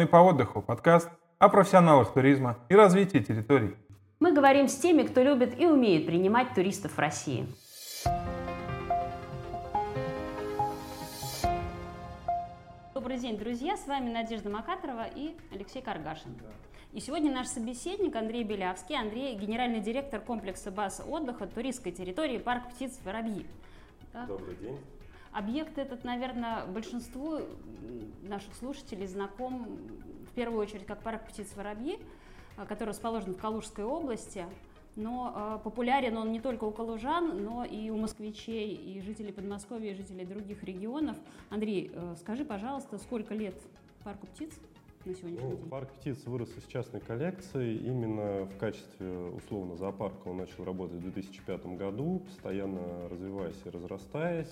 «Ученый по отдыху» подкаст о профессионалах туризма и развитии территорий. Мы говорим с теми, кто любит и умеет принимать туристов в России. Добрый день, друзья! С вами Надежда Макаторова и Алексей Каргашин. И сегодня наш собеседник Андрей Белявский. Андрей – генеральный директор комплекса баз отдыха туристской территории «Парк птиц Воробьи». Добрый день. Объект этот, наверное, большинству наших слушателей знаком в первую очередь как парк птиц Воробьи, который расположен в Калужской области. Но популярен он не только у калужан, но и у москвичей, и жителей Подмосковья, и жителей других регионов. Андрей, скажи, пожалуйста, сколько лет парку птиц на сегодняшний день? Парк птиц вырос из частной коллекции. Именно в качестве условно зоопарка он начал работать в 2005 году, постоянно развиваясь и разрастаясь.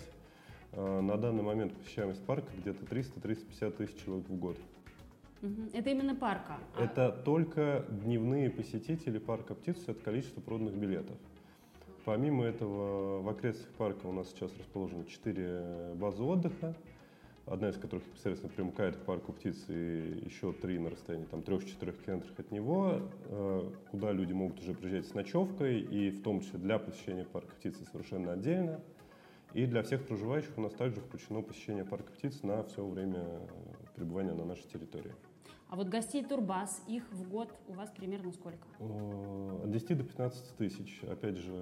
На данный момент посещаемость парка где-то 300-350 тысяч человек в год. Это именно парка? Это только дневные посетители парка птиц, это количество проданных билетов. Помимо этого, в окрестностях парка у нас сейчас расположено 4 базы отдыха, одна из которых непосредственно примыкает к парку птиц, и еще 3 на расстоянии 3-4 километрах от него, куда люди могут уже приезжать с ночевкой, и в том числе для посещения парка птиц совершенно отдельно. И для всех проживающих у нас также включено посещение парка птиц на все время пребывания на нашей территории. А вот гостей турбаз, их в год у вас примерно сколько? От 10 до 15 тысяч. Опять же,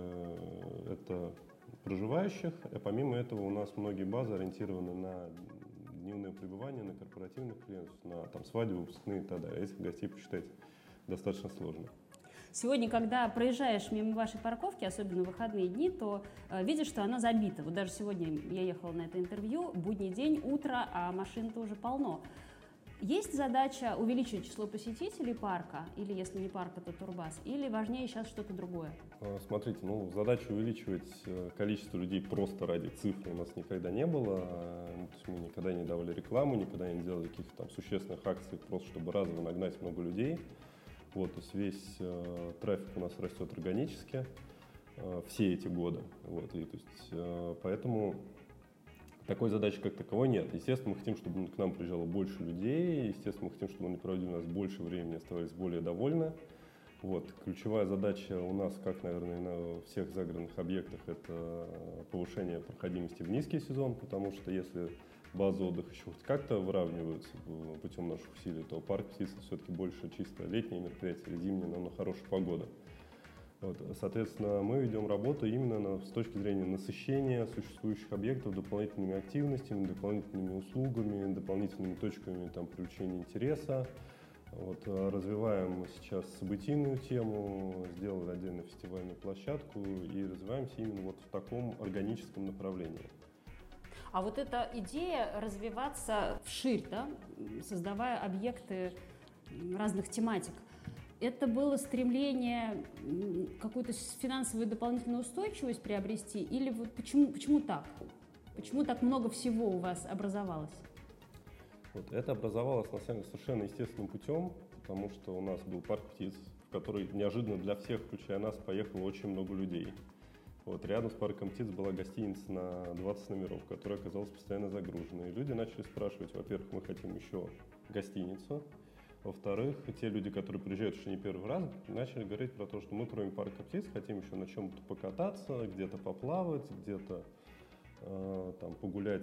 это проживающих. А помимо этого у нас многие базы ориентированы на дневное пребывание, на корпоративных клиентов, на свадьбы, выпускные и так далее. Этих гостей посчитать достаточно сложно. Сегодня, когда проезжаешь мимо вашей парковки, особенно в выходные дни, то видишь, что она забита. Вот даже сегодня я ехала на это интервью, будний день, утро, а машин-то уже полно. Есть задача увеличить число посетителей парка, или если не парка, то турбаз, или важнее сейчас что-то другое? Смотрите, задача увеличивать количество людей просто ради цифр у нас никогда не было. То есть мы никогда не давали рекламу, никогда не делали каких-то существенных акций, просто чтобы разово нагнать много людей. То есть весь трафик у нас растет органически все эти годы. Поэтому такой задачи как таковой нет. Естественно, мы хотим, чтобы к нам приезжало больше людей. Естественно, мы хотим, чтобы они проводили у нас больше времени, оставались более довольны. Ключевая задача у нас, как, наверное, и на всех загородных объектах, это повышение проходимости в низкий сезон, потому что если базы отдыха еще хоть как-то выравниваются путем наших усилий, то парк птиц все-таки больше чисто летние мероприятия или зимние, но на хорошая погода. Соответственно, мы ведем работу именно с точки зрения насыщения существующих объектов дополнительными активностями, дополнительными услугами, дополнительными точками привлечения интереса. Развиваем сейчас событийную тему, сделали отдельно фестивальную площадку и развиваемся именно в таком органическом направлении. А вот эта идея развиваться вширь, создавая объекты разных тематик, это было стремление какую-то финансовую дополнительную устойчивость приобрести? Или почему так? Почему так много всего у вас образовалось? Это образовалось, на самом деле, совершенно естественным путем, потому что у нас был парк птиц, в который неожиданно для всех, включая нас, поехало очень много людей. Рядом с парком птиц была гостиница на 20 номеров, которая оказалась постоянно загруженной. И люди начали спрашивать, во-первых, мы хотим еще гостиницу. Во-вторых, те люди, которые приезжают еще не первый раз, начали говорить про то, что мы кроме парка птиц хотим еще на чем-то покататься, где-то поплавать, где-то погулять,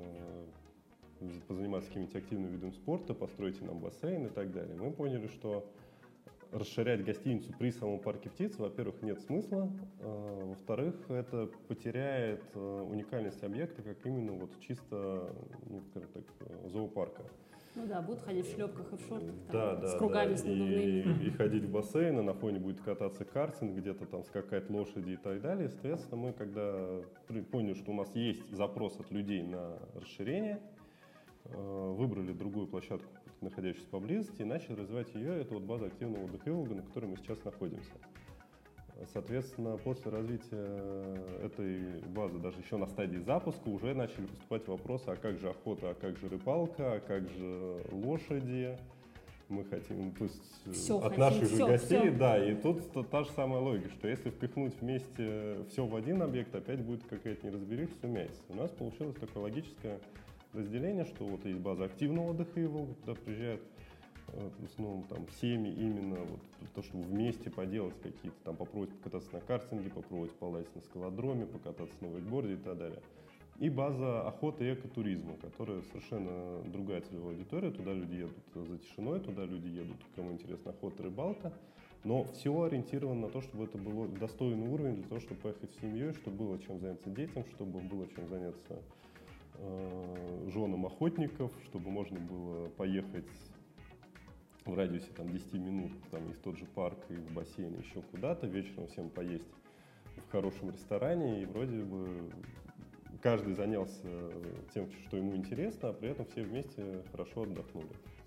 позаниматься какими-то активными видами спорта, постройте нам бассейн и так далее. Мы поняли, что расширять гостиницу при самом парке птиц, во-первых, нет смысла, во-вторых, это потеряет уникальность объекта, как именно чисто, зоопарка. Будут ходить в шлепках и в шортах, с кругами, с надувными. И ходить в бассейн, а на фоне будет кататься картинг, где-то скакать лошади и так далее. Соответственно, мы когда поняли, что у нас есть запрос от людей на расширение, выбрали другую площадку, находящуюся поблизости, и начали развивать ее. Это база активного отдыха Иволга, на которой мы сейчас находимся. Соответственно, после развития этой базы, даже еще на стадии запуска, уже начали поступать вопросы, а как же охота, а как же рыбалка, а как же лошади. Мы хотим, то есть от наших же гостей, и тут та же самая логика, что если впихнуть вместе все в один объект, опять будет какая-то неразбериха, сумяется. У нас получилось такое логическое разделение, что есть база активного отдыха Иволга, куда приезжают в основном там семьи именно вот то, чтобы вместе поделать какие-то, там попробовать покататься на картинге, попробовать полазить на скалодроме, покататься на вейкборде и так далее. И база охоты и экотуризма, которая совершенно другая целевая аудитория. Туда люди едут за тишиной, туда люди едут, кому интересна охота, рыбалка. Но все ориентировано на то, чтобы это был достойный уровень для того, чтобы поехать с семьей, чтобы было чем заняться детям, чтобы было чем заняться женам охотников, чтобы можно было поехать в радиусе там, 10 минут там, есть тот же парк и в бассейн, еще куда-то, вечером всем поесть в хорошем ресторане, и вроде бы каждый занялся тем, что ему интересно, а при этом все вместе хорошо отдохнули.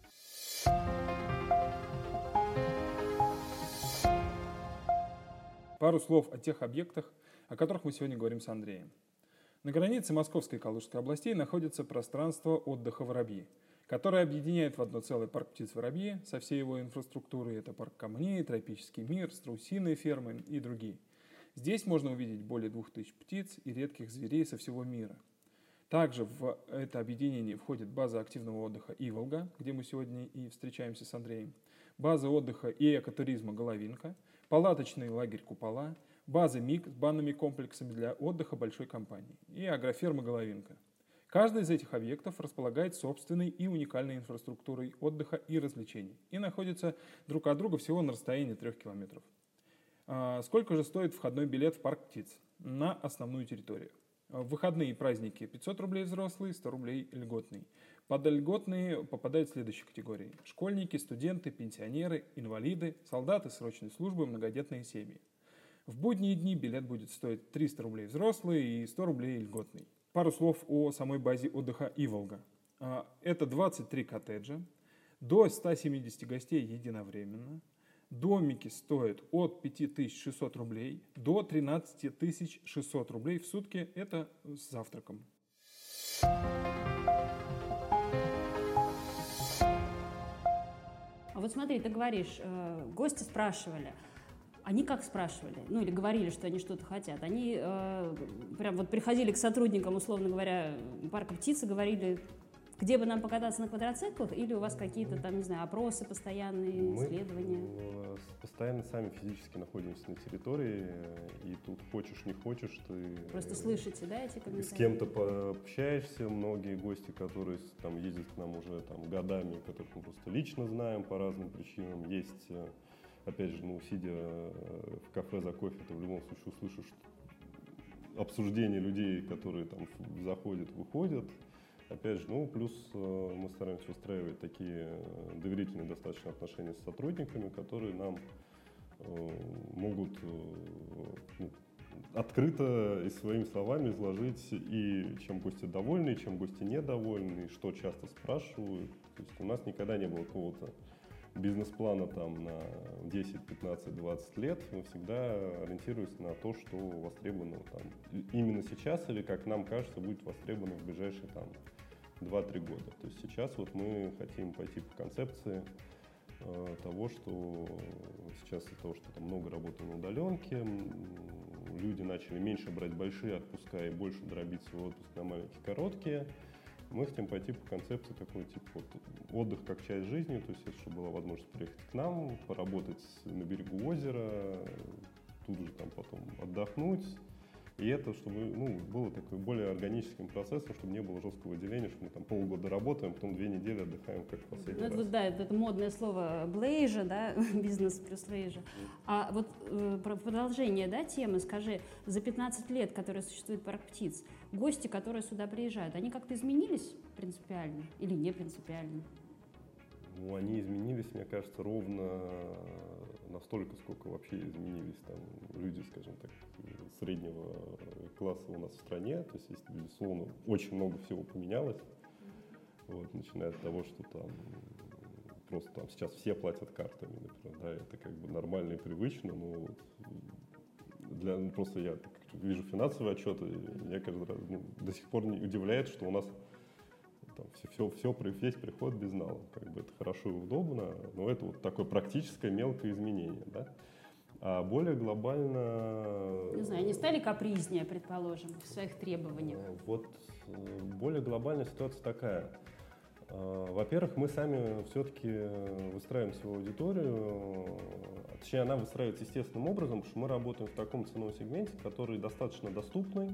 Пару слов о тех объектах, о которых мы сегодня говорим с Андреем. На границе Московской и Калужской областей находится пространство отдыха «Воробьи», которое объединяет в одно целое парк птиц «Воробьи» со всей его инфраструктурой. Это парк камней, тропический мир, страусиные фермы и другие. Здесь можно увидеть более 2000 птиц и редких зверей со всего мира. Также в это объединение входит база активного отдыха «Иволга», где мы сегодня и встречаемся с Андреем, база отдыха и экотуризма «Головинка», палаточный лагерь «Купола», база МИК с банными комплексами для отдыха большой компании и агроферма «Головинка». Каждый из этих объектов располагает собственной и уникальной инфраструктурой отдыха и развлечений и находится друг от друга всего на расстоянии 3 километров. Сколько же стоит входной билет в парк птиц на основную территорию? В выходные и праздники 500 рублей взрослый, 100 рублей льготный. Под льготные попадают следующие категории: школьники, студенты, пенсионеры, инвалиды, солдаты срочной службы, многодетные семьи. В будние дни билет будет стоить 300 рублей взрослый и 100 рублей льготный. Пару слов о самой базе отдыха «Иволга». Это 23 коттеджа, до 170 гостей единовременно. Домики стоят от 5600 рублей до 13600 рублей в сутки. Это с завтраком. А вот смотри, ты говоришь, гости спрашивали. Они как спрашивали? Ну, или говорили, что они что-то хотят. Они прям вот приходили к сотрудникам, условно говоря, парка птиц и говорили, где бы нам покататься на квадроциклах, или у вас какие-то там, не знаю, опросы постоянные, исследования? Мы постоянно сами физически находимся на территории, и тут хочешь, не хочешь, ты... Просто слышите, да, эти комментарии? С кем-то пообщаешься, многие гости, которые там ездят к нам уже там годами, которых мы просто лично знаем по разным причинам, есть... Опять же, сидя в кафе за кофе, ты в любом случае услышишь обсуждение людей, которые там заходят, выходят. Опять же, плюс мы стараемся выстраивать такие доверительные достаточно отношения с сотрудниками, которые нам могут открыто и своими словами изложить, и чем гости довольны, и чем гости недовольны, и что часто спрашивают. То есть у нас никогда не было какого-то бизнес-плана там на 10, 15, 20 лет. Мы всегда ориентируемся на то, что востребовано там именно сейчас или, как нам кажется, будет востребовано в ближайшие там 2-3 года. То есть сейчас вот мы хотим пойти по концепции того, что сейчас из-за того, что там много работы на удаленке, люди начали меньше брать большие отпуска и больше дробить свой отпуск на маленькие, короткие. Мы хотим пойти по концепции такой, типа, вот, отдых как часть жизни, то есть, чтобы была возможность приехать к нам, поработать на берегу озера, тут же там потом отдохнуть. И это, чтобы было такой более органическим процессом, чтобы не было жесткого деления, что мы там полгода работаем, потом 2 недели отдыхаем, как в последний раз. Да, это модное слово «блейжа», да, бизнес плюс лейжа. А вот про продолжение, да, темы, скажи, за 15 лет, которые существует парк птиц, гости, которые сюда приезжают, они как-то изменились принципиально или не принципиально? Они изменились, мне кажется, ровно настолько, сколько вообще изменились там люди, скажем так, среднего класса у нас в стране. То есть, безусловно, очень много всего поменялось. Вот, начиная от того, что там просто там сейчас все платят картами, например, да, это как бы нормально и привычно, но вот просто я вижу финансовые отчеты, я каждый раз до сих пор не удивляет, что у нас там, весь приход безналом. Как бы это хорошо и удобно, но это вот такое практическое мелкое изменение. Да? А более глобально... Не знаю, они стали капризнее, предположим, в своих требованиях? Вот более глобальная ситуация такая. Во-первых, мы сами все-таки выстраиваем свою аудиторию, точнее, она выстраивается естественным образом, потому что мы работаем в таком ценовом сегменте, который достаточно доступный.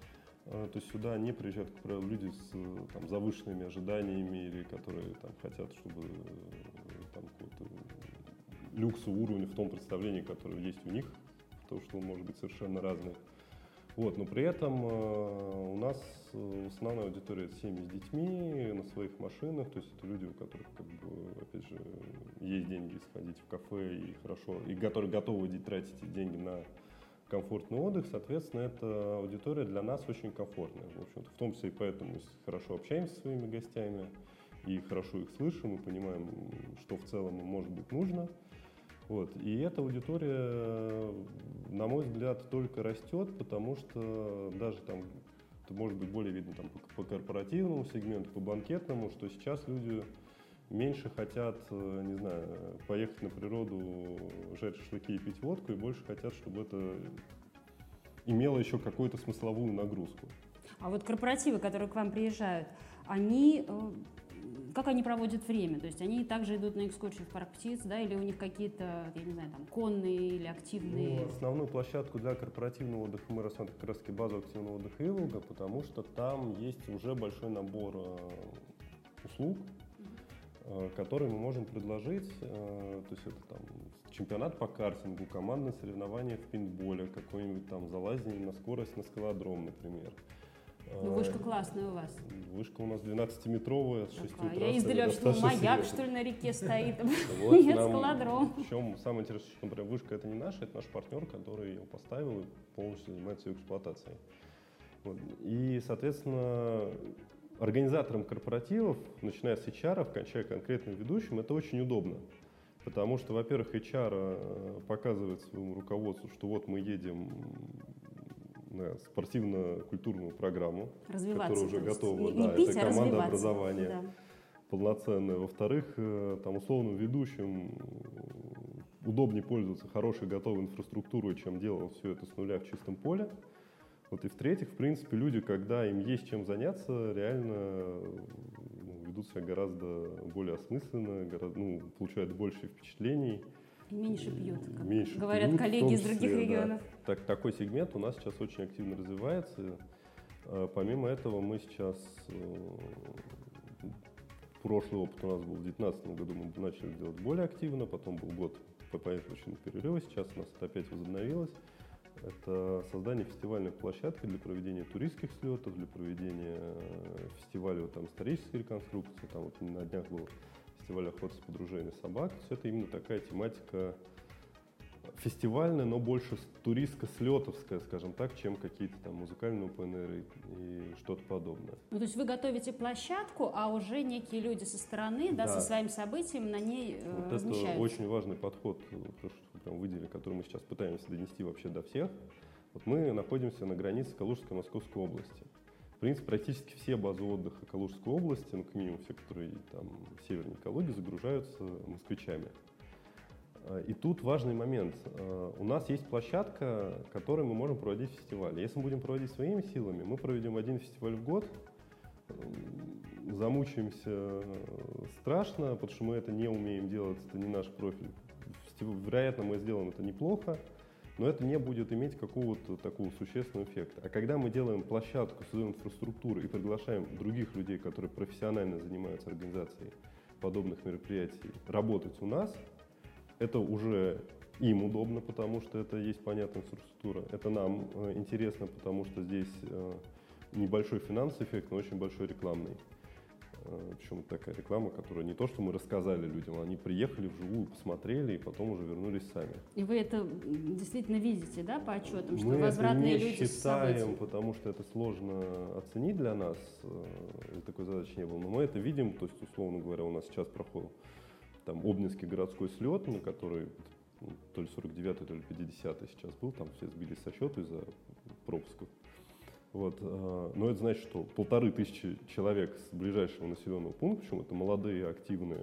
То есть сюда не приезжают, как правило, люди с там, завышенными ожиданиями или которые там, хотят, чтобы там, какой-то люксовый уровень в том представлении, которое есть у них, потому что он может быть совершенно разный. Вот, но при этом у нас основная аудитория — это семьи с детьми на своих машинах, то есть это люди, у которых, как бы, опять же, есть деньги сходить в кафе и хорошо, и которые готовы тратить эти деньги на комфортный отдых. Соответственно, эта аудитория для нас очень комфортная. В общем-то, в том числе и поэтому мы хорошо общаемся со своими гостями и хорошо их слышим, и понимаем, что в целом им может быть нужно. Вот. И эта аудитория, на мой взгляд, только растет, потому что даже там, это может быть более видно там, по корпоративному сегменту, по банкетному, что сейчас люди меньше хотят, не знаю, поехать на природу, жарить шашлыки и пить водку, и больше хотят, чтобы это имело еще какую-то смысловую нагрузку. А вот корпоративы, которые к вам приезжают, они... Как они проводят время? То есть они также идут на экскурсию в парк птиц, да, или у них какие-то, я не знаю, там, конные или активные? Ну, основную площадку для корпоративного отдыха мы рассматриваем как раз-таки базу активного отдыха Иволга, потому что там есть уже большой набор услуг, которые мы можем предложить. То есть это там чемпионат по картингу, командные соревнования в пейнтболе, какое-нибудь там залазение на скорость на скалодром, например. Ну, вышка классная у вас. Вышка у нас 12-метровая, с 6 утра. Я издалека что, маяк, что ли, на реке стоит? Вот, нет, скалодром. Причем самое интересное, что, например, вышка — это не наша, это наш партнер, который ее поставил и полностью занимается ее эксплуатацией. Вот. И, соответственно, организаторам корпоративов, начиная с HR, кончая конкретным ведущим, это очень удобно. Потому что, во-первых, HR показывает своему руководству, что вот мы едем на спортивно-культурную программу, которая уже готова. Не пить, это команда образования. Да. Полноценная. Во-вторых, там условным ведущим удобнее пользоваться хорошей готовой инфраструктурой, чем делал все это с нуля в чистом поле. Вот. И в-третьих, в принципе, люди, когда им есть чем заняться, реально ведут себя гораздо более осмысленно, получают больше впечатлений. И меньше пьют, как меньше говорят пьют, коллеги из других регионов. Да. Такой сегмент у нас сейчас очень активно развивается. Помимо этого, мы сейчас, прошлый опыт у нас был в 2019 году, мы начали делать более активно, потом был год почвенного перерыва, сейчас у нас это опять возобновилось. Это создание фестивальной площадки для проведения туристских слетов, для проведения фестиваля там, исторической реконструкции. Там вот на днях был фестиваль охоты с подружением собак. То есть это именно такая тематика фестивальная, но больше туристско-слетовская, скажем так, чем какие-то там музыкальные open-air и что-то подобное. Ну, то есть вы готовите площадку, а уже некие люди со стороны, да, со своим событием на ней вот размещаются. Это очень важный подход, то, что вы прям выделили, который мы сейчас пытаемся донести вообще до всех. Вот мы находимся на границе Калужской и Московской области. В принципе, практически все базы отдыха Калужской области, ну, к минимуму все, которые там севернее Калуги, загружаются москвичами. И тут важный момент. У нас есть площадка, которой мы можем проводить фестивали. Если мы будем проводить своими силами, мы проведем один фестиваль в год, замучаемся страшно, потому что мы это не умеем делать, это не наш профиль. Вероятно, мы сделаем это неплохо, но это не будет иметь какого-то такого существенного эффекта. А когда мы делаем площадку, создаем инфраструктуру и приглашаем других людей, которые профессионально занимаются организацией подобных мероприятий, работать у нас, это уже им удобно, потому что это есть понятная инфраструктура. Это нам интересно, потому что здесь небольшой финансовый эффект, но очень большой рекламный. Причем это такая реклама, которая не то, что мы рассказали людям, они приехали вживую, посмотрели и потом уже вернулись сами. И вы это действительно видите, да, по отчетам, что мы возвратные это не люди считаем, потому что это сложно оценить для нас, и такой задачи не было. Но мы это видим, то есть, условно говоря, у нас сейчас проходит там Обнинский городской слет, на который то ли 49-й, то ли 50-й сейчас был, там все сбились со счета из-за пропусков. Вот. Но это значит, что 1500 человек с ближайшего населенного пункта, причем это молодые, активные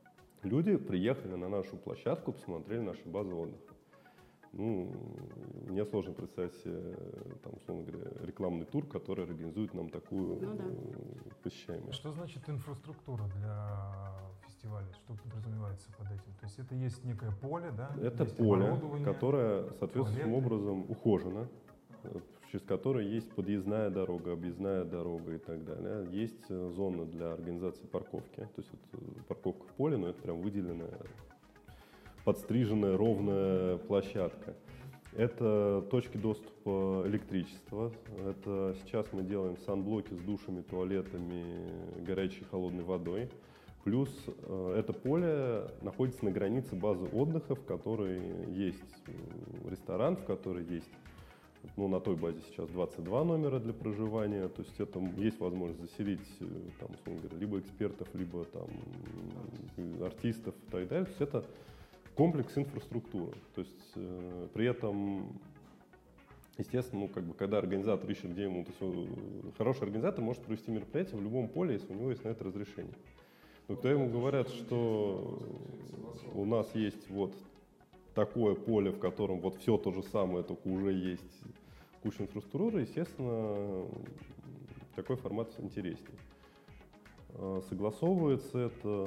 люди, приехали на нашу площадку, посмотрели наши базы отдыха. Ну, мне сложно представить себе, там, условно говоря, рекламный тур, который организует нам такую посещаемость. Что значит инфраструктура для фестиваля? Что подразумевается под этим? То есть это есть некое поле, да? Это есть поле, которое соответствующим образом ухожено, через которое есть подъездная дорога, объездная дорога и так далее. Есть зона для организации парковки, то есть это парковка в поле, но это прям выделенная, подстриженная, ровная площадка. Это точки доступа электричества. Это сейчас мы делаем санблоки с душами, туалетами, горячей и холодной водой. Плюс это поле находится на границе базы отдыха, в которой есть ресторан, в которой есть, ну, на той базе сейчас 22 номера для проживания. То есть это есть возможность заселить, там, условно говоря, либо экспертов, либо там артистов и так далее. То есть это комплекс инфраструктуры. То есть при этом, естественно, ну, как бы, когда организатор ищет, где ему, то есть, хороший организатор может провести мероприятие в любом поле, если у него есть на это разрешение. Но когда ему говорят, что у нас есть вот такое поле, в котором вот все то же самое, только уже есть куча инфраструктуры, естественно, такой формат интереснее. Согласовывается это,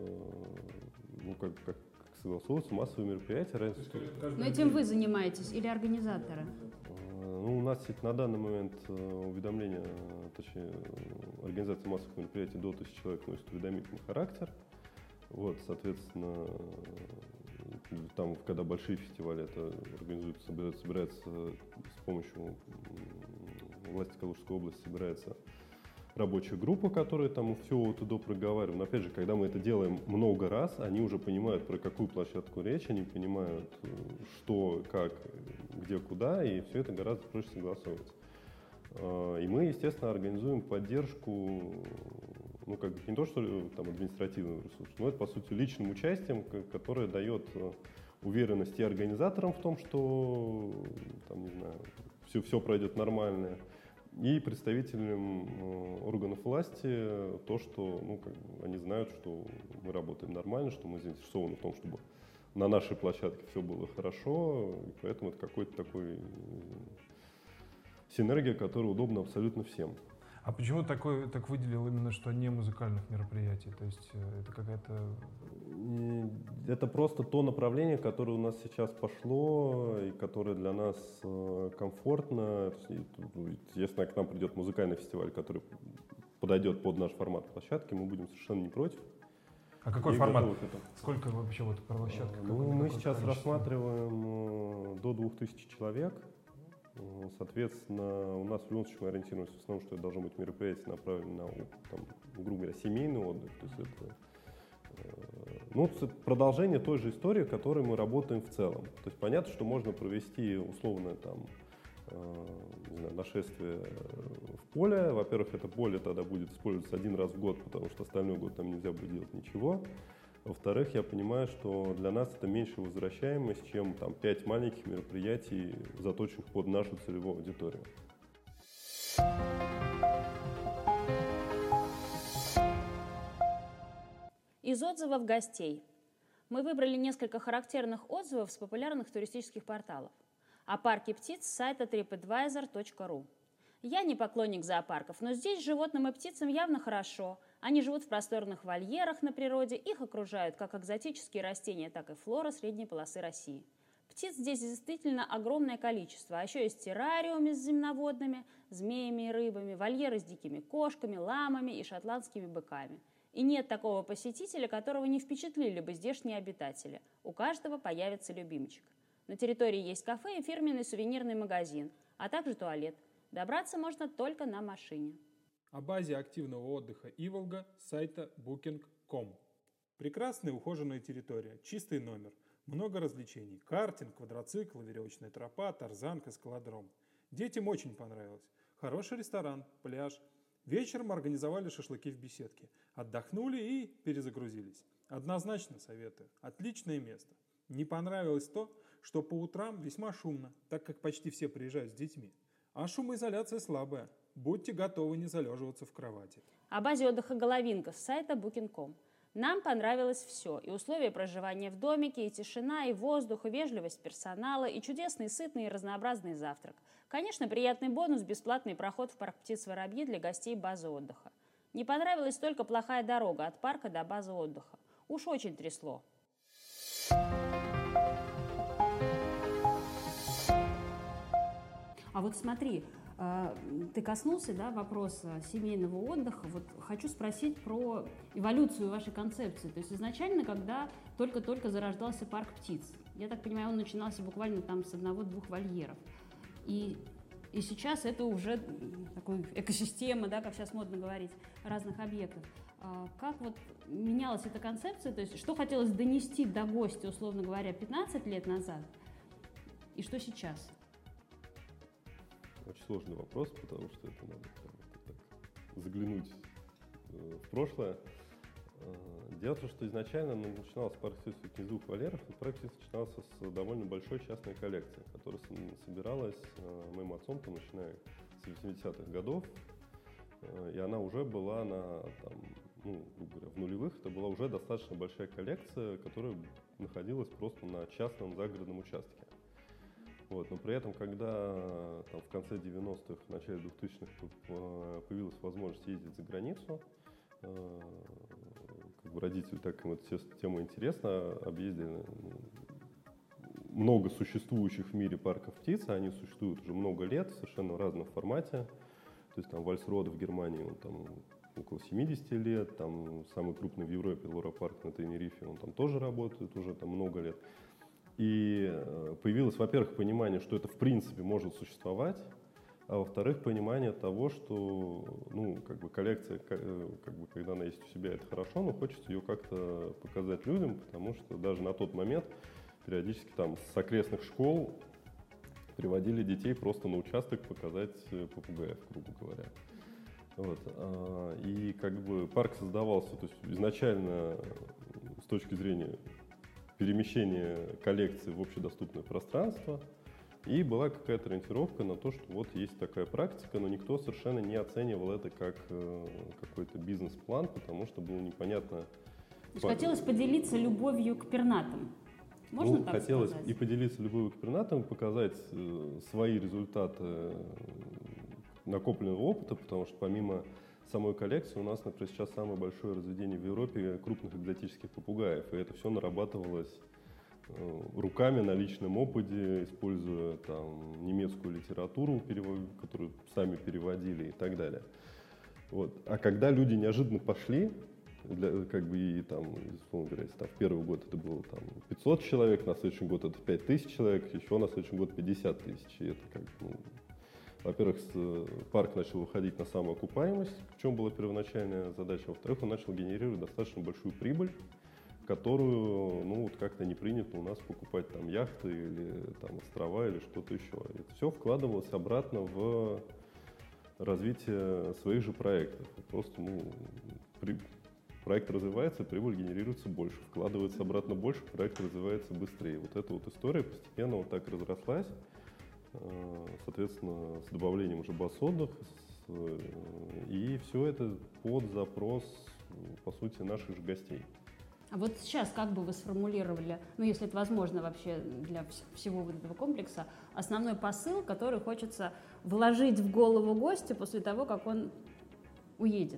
ну, как согласовываются массовые мероприятия. Но этим вы занимаетесь или организаторы? Ну, у нас на данный момент уведомления, точнее, организация массовых мероприятий до 1000 человек носит уведомительный характер. Вот, соответственно, там, когда большие фестивали, это организуется, собирается с помощью власти Калужской области, собирается рабочая группа, которая там все от и до проговаривает. Но опять же, когда мы это делаем много раз, они уже понимают, про какую площадку речь, они понимают, что, как, где, куда, и все это гораздо проще согласовывать. И мы, естественно, организуем поддержку, ну, как бы не то, что там административный ресурс, но это, по сути, личным участием, которое дает уверенность и организаторам в том, что, там, не знаю, все пройдет нормально, и представителям органов власти то, что, ну, как бы они знают, что мы работаем нормально, что мы заинтересованы в том, чтобы на нашей площадке все было хорошо, и поэтому это какой-то такой синергия, которая удобна абсолютно всем. А почему так выделил именно, что не музыкальных мероприятий? То есть это какая-то... Это просто то направление, которое у нас сейчас пошло, и которое для нас комфортно. Если к нам придет музыкальный фестиваль, который подойдет под наш формат площадки, мы будем совершенно не против. А какой формат? Сколько вообще вот площадка? Ну, мы сейчас рассматриваем до 2000 человек. Соответственно, у нас в любом случае мы ориентируемся в основном, что это должно быть мероприятие, направленное на, там, грубо говоря, семейный отдых. То есть это продолжение той же истории, которой мы работаем в целом. То есть понятно, что можно провести условное там, не знаю, нашествие в поле. Во-первых, это поле тогда будет использоваться один раз в год, потому что остальной год там нельзя будет делать ничего. Во-вторых, я понимаю, что для нас это меньшая возвращаемость, чем там 5 маленьких мероприятий, заточенных под нашу целевую аудиторию. Из отзывов гостей. Мы выбрали несколько характерных отзывов с популярных туристических порталов. О парке птиц с сайта tripadvisor.ru. Я не поклонник зоопарков, но здесь животным и птицам явно хорошо. Они живут в просторных вольерах на природе, их окружают как экзотические растения, так и флора средней полосы России. Птиц здесь действительно огромное количество, а еще есть террариумы с земноводными, змеями и рыбами, вольеры с дикими кошками, ламами и шотландскими быками. И нет такого посетителя, которого не впечатлили бы здешние обитатели. У каждого появится любимчик. На территории есть кафе и фирменный сувенирный магазин, а также туалет. Добраться можно только на машине. О базе активного отдыха Иволга с сайта booking.com. Прекрасная ухоженная территория, чистый номер, много развлечений. Картинг, квадроцикл, веревочная тропа, тарзанка, скалодром. Детям очень понравилось. Хороший ресторан, пляж. Вечером организовали шашлыки в беседке. Отдохнули и перезагрузились. Однозначно советую. Отличное место. Не понравилось то, что по утрам весьма шумно, так как почти все приезжают с детьми. А шумоизоляция слабая. Будьте готовы не залеживаться в кровати. О базе отдыха «Головинка» с сайта booking.com. Нам понравилось все. И условия проживания в домике, и тишина, и воздух, и вежливость персонала, и чудесный, сытный и разнообразный завтрак. Конечно, приятный бонус – бесплатный проход в парк птиц Воробьи для гостей базы отдыха. Не понравилась только плохая дорога от парка до базы отдыха. Уж очень трясло. А вот смотри, ты коснулся, да, вопроса семейного отдыха. Вот хочу спросить про эволюцию вашей концепции. То есть изначально, когда только-только зарождался парк птиц, я так понимаю, он начинался буквально там с 1-2 вольеров. И сейчас это уже такой экосистема, да, как сейчас модно говорить, разных объектов. Как вот менялась эта концепция? То есть что хотелось донести до гостя, условно говоря, 15 лет назад, и что сейчас? Очень сложный вопрос, потому что это надо так заглянуть в прошлое. Дело в том, что изначально начиналось парк птиц не с 2 вольеров, и парк птиц начинался с довольно большой частной коллекции, которая собиралась моим отцом, начиная с 80-х годов, и она уже была грубо говоря, в нулевых, это была уже достаточно большая коллекция, которая находилась просто на частном загородном участке. Вот, но при этом, когда в конце 90-х, в начале 2000-х появилась возможность ездить за границу, родители, так им эта тема интересна, объездили много существующих в мире парков птиц, они существуют уже много лет в совершенно разном формате. То есть Вальсроде в Германии, он там около 70 лет, там самый крупный в Европе Лора-парк на Тенерифе, он там тоже работает уже там много лет. И появилось, во-первых, понимание, что это в принципе может существовать, а во-вторых, понимание того, что коллекция, когда она есть у себя, это хорошо, но хочется ее как-то показать людям, потому что даже на тот момент периодически с окрестных школ приводили детей просто на участок показать попугаев, грубо говоря. Вот. И парк создавался, то есть изначально с точки зрения перемещения коллекции в общедоступное пространство, и была какая-то ориентировка на то, что вот есть такая практика, но никто совершенно не оценивал это как какой-то бизнес-план, потому что было непонятно. То есть хотелось поделиться любовью к пернатым. Можно так хотелось сказать? И поделиться любовью к пернатым, показать свои результаты накопленного опыта, потому что помимо самой коллекции у нас, например, сейчас самое большое разведение в Европе крупных экзотических попугаев, и это все нарабатывалось руками на личном опыте, используя немецкую литературу, которую сами переводили и так далее. Вот. А когда люди неожиданно пошли, условно говоря, в первый год это было 500 человек, на следующий год это 5000 человек, еще на следующий год 50 тысяч. И это во-первых, парк начал выходить на самоокупаемость, в чем была первоначальная задача. Во-вторых, он начал генерировать достаточно большую прибыль, которую, как-то не принято у нас покупать яхты или острова или что-то еще. Это все вкладывалось обратно в развитие своих же проектов. Просто, проект развивается, прибыль генерируется больше, вкладывается обратно больше, проект развивается быстрее. Вот эта вот история постепенно так разрослась, соответственно, с добавлением уже баз отдыха, и все это под запрос, по сути, наших же гостей. А вот сейчас как бы вы сформулировали, если это возможно вообще для всего этого комплекса, основной посыл, который хочется вложить в голову гостя после того, как он уедет?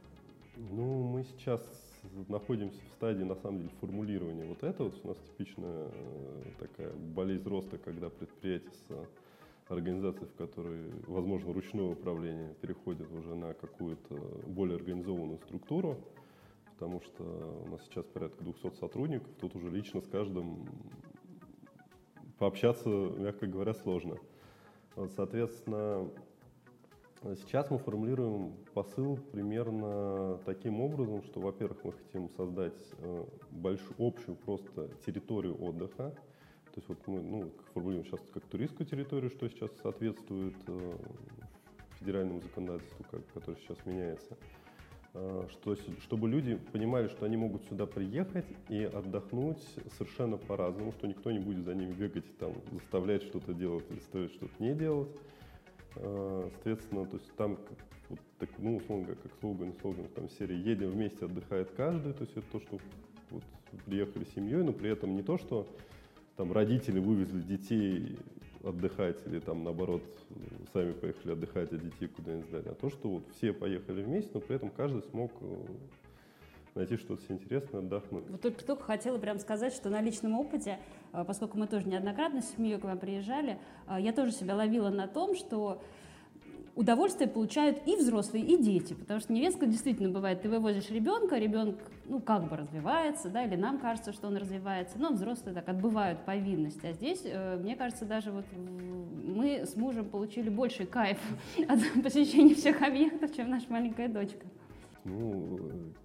Мы сейчас находимся в стадии, на самом деле, формулирования вот этого. У нас типичная такая болезнь роста, когда предприятие с организацией, в которой, возможно, ручное управление, переходит уже на какую-то более организованную структуру, потому что у нас сейчас порядка 200 сотрудников, тут уже лично с каждым пообщаться, мягко говоря, сложно. Соответственно, сейчас мы формулируем посыл примерно таким образом, что, во-первых, мы хотим создать общую просто территорию отдыха. То есть мы формулируем сейчас как туристскую территорию, что сейчас соответствует федеральному законодательству, которое сейчас меняется. Чтобы люди понимали, что они могут сюда приехать и отдохнуть совершенно по-разному, что никто не будет за ними бегать, заставлять что-то делать или заставлять что-то не делать. Соответственно, то есть там, вот, так, ну, условно, как слоган, там серии «Едем вместе, отдыхает каждый», то есть это то, что вот, приехали с семьей, но при этом не то, что там родители вывезли детей отдыхать или там наоборот сами поехали отдыхать, а детей куда-нибудь сдали, а то, что вот все поехали вместе, но при этом каждый смог найти что-то себе интересное, отдохнуть. Вот только хотела прям сказать, что на личном опыте, поскольку мы тоже неоднократно с семьей к вам приезжали, я тоже себя ловила на том, что удовольствие получают и взрослые, и дети, потому что нередко действительно бывает, ты вывозишь ребенка, ребенок, ну, как бы развивается, да, или нам кажется, что он развивается, но взрослые так отбывают повинность, а здесь, мне кажется, даже вот мы с мужем получили больший кайф от посещения всех объектов, чем наша маленькая дочка. Ну,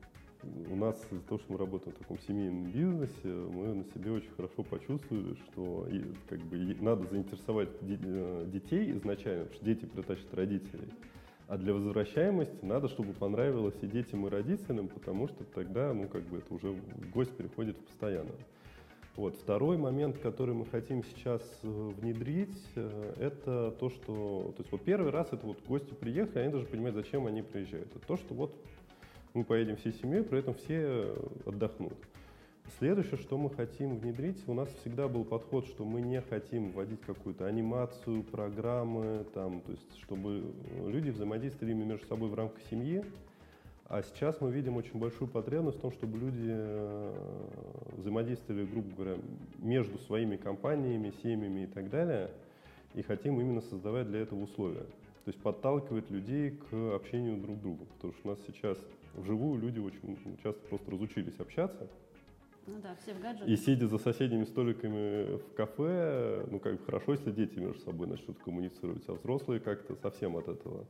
у нас из-за того, что мы работаем в таком семейном бизнесе, мы на себе очень хорошо почувствовали, что как бы, надо заинтересовать детей изначально, потому что дети притащат родителей. А для возвращаемости надо, чтобы понравилось и детям, и родителям, потому что тогда, ну, как бы это уже гость переходит в постоянно. Вот. Второй момент, который мы хотим сейчас внедрить, это то, что... То есть вот первый раз это вот гости приехали, они даже понимают, зачем они приезжают. Это то, что вот мы поедем всей семьей, при этом все отдохнут. Следующее, что мы хотим внедрить, у нас всегда был подход, что мы не хотим вводить какую-то анимацию, программы, там, то есть чтобы люди взаимодействовали между собой в рамках семьи. А сейчас мы видим очень большую потребность в том, чтобы люди взаимодействовали, грубо говоря, между своими компаниями, семьями и так далее. И хотим именно создавать для этого условия. То есть подталкивать людей к общению друг с другом. Потому что у нас сейчас вживую люди очень часто просто разучились общаться. Ну да, все в гаджетах. И сидя за соседними столиками в кафе, ну как бы хорошо, если дети между собой начнут коммуницировать, а взрослые как-то совсем от этого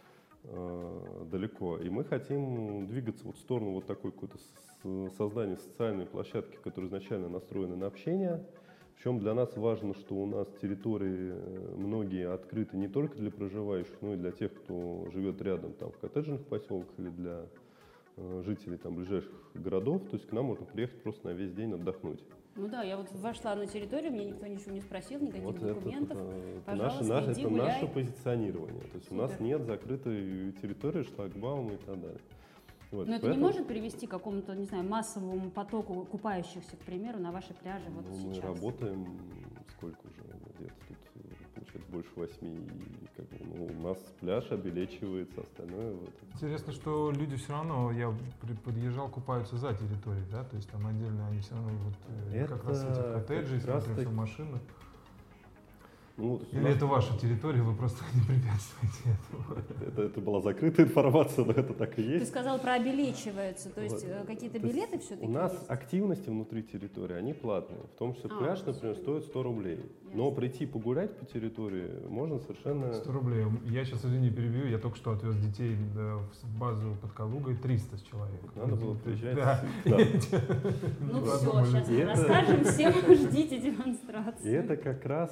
далеко. И мы хотим двигаться вот в сторону вот такой какой-то создания социальной площадки, которая изначально настроена на общение. Причем для нас важно, что у нас территории многие открыты не только для проживающих, но и для тех, кто живет рядом там, в коттеджных поселках или для жителей там, ближайших городов. То есть к нам можно приехать просто на весь день отдохнуть. Ну да, я вот вошла на территорию, мне никто ничего не спросил, никаких Вот документов. это иди, гуляй. наше позиционирование. То есть Супер. у нас нет закрытой территории, шлагбаума и так далее. Вот, Но это не может привести к какому-то, не знаю, массовому потоку купающихся, к примеру, на ваши пляжи вот мы сейчас? работаем сколько уже, где-то тут, получается, больше 8, и как бы, ну, у нас пляж обелечивается, остальное в этом. Интересно, что люди все равно, я подъезжал, купаются за территорией, да, то есть там отдельно они все равно вот как раз эти коттеджи, смотрят все машины. Ну, Или это ваша территория, вы просто не препятствуете этому? Это была закрытая информация, но это так и Ты есть. сказал про обелечивается, то есть Вот. какие-то То есть билеты все-таки У нас есть? активности внутри территории, они платные. В том числе пляж, например, стоит 100 рублей. Но Ясно. прийти погулять по территории можно совершенно... 100 рублей. Я сейчас, извини, перебью, я только что отвез детей в базу под Калугой, 300 человек. Надо было приезжать. Да. Да. Ну все, Подумали. сейчас И мы это- расскажем всем, ждите демонстрации. И это как раз,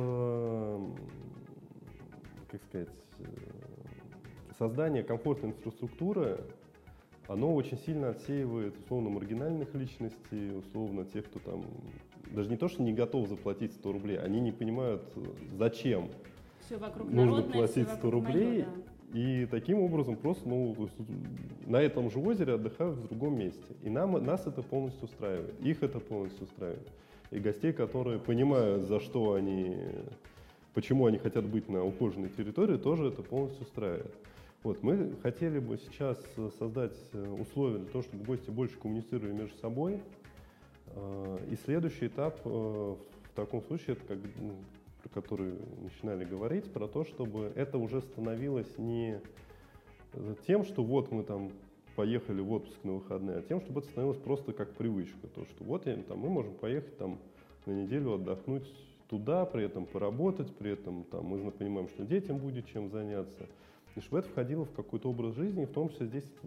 как сказать, создание комфортной инфраструктуры, оно очень сильно отсеивает условно маргинальных личностей, условно тех, кто там даже не то, что не готов заплатить 100 рублей, они не понимают, зачем Все вокруг нужно народное, платить все 100 вокруг рублей. моё, да. И таким образом просто ну, то есть, на этом же озере отдыхают в другом месте. И нас это полностью устраивает, их это полностью устраивает. И гостей, которые понимают, за что они, почему они хотят быть на ухоженной территории, тоже это полностью устраивает. Вот, мы хотели бы сейчас создать условия для того, чтобы гости больше коммуницировали между собой. И следующий этап в таком случае, это про который начинали говорить, про то, чтобы это уже становилось не тем, что вот мы там поехали в отпуск на выходные, а тем, чтобы это становилось просто как привычка. То, что вот мы можем поехать там на неделю отдохнуть туда, при этом поработать, при этом там, мы понимаем, что детям будет чем заняться. И чтобы это входило в какой-то образ жизни, и в том числе здесь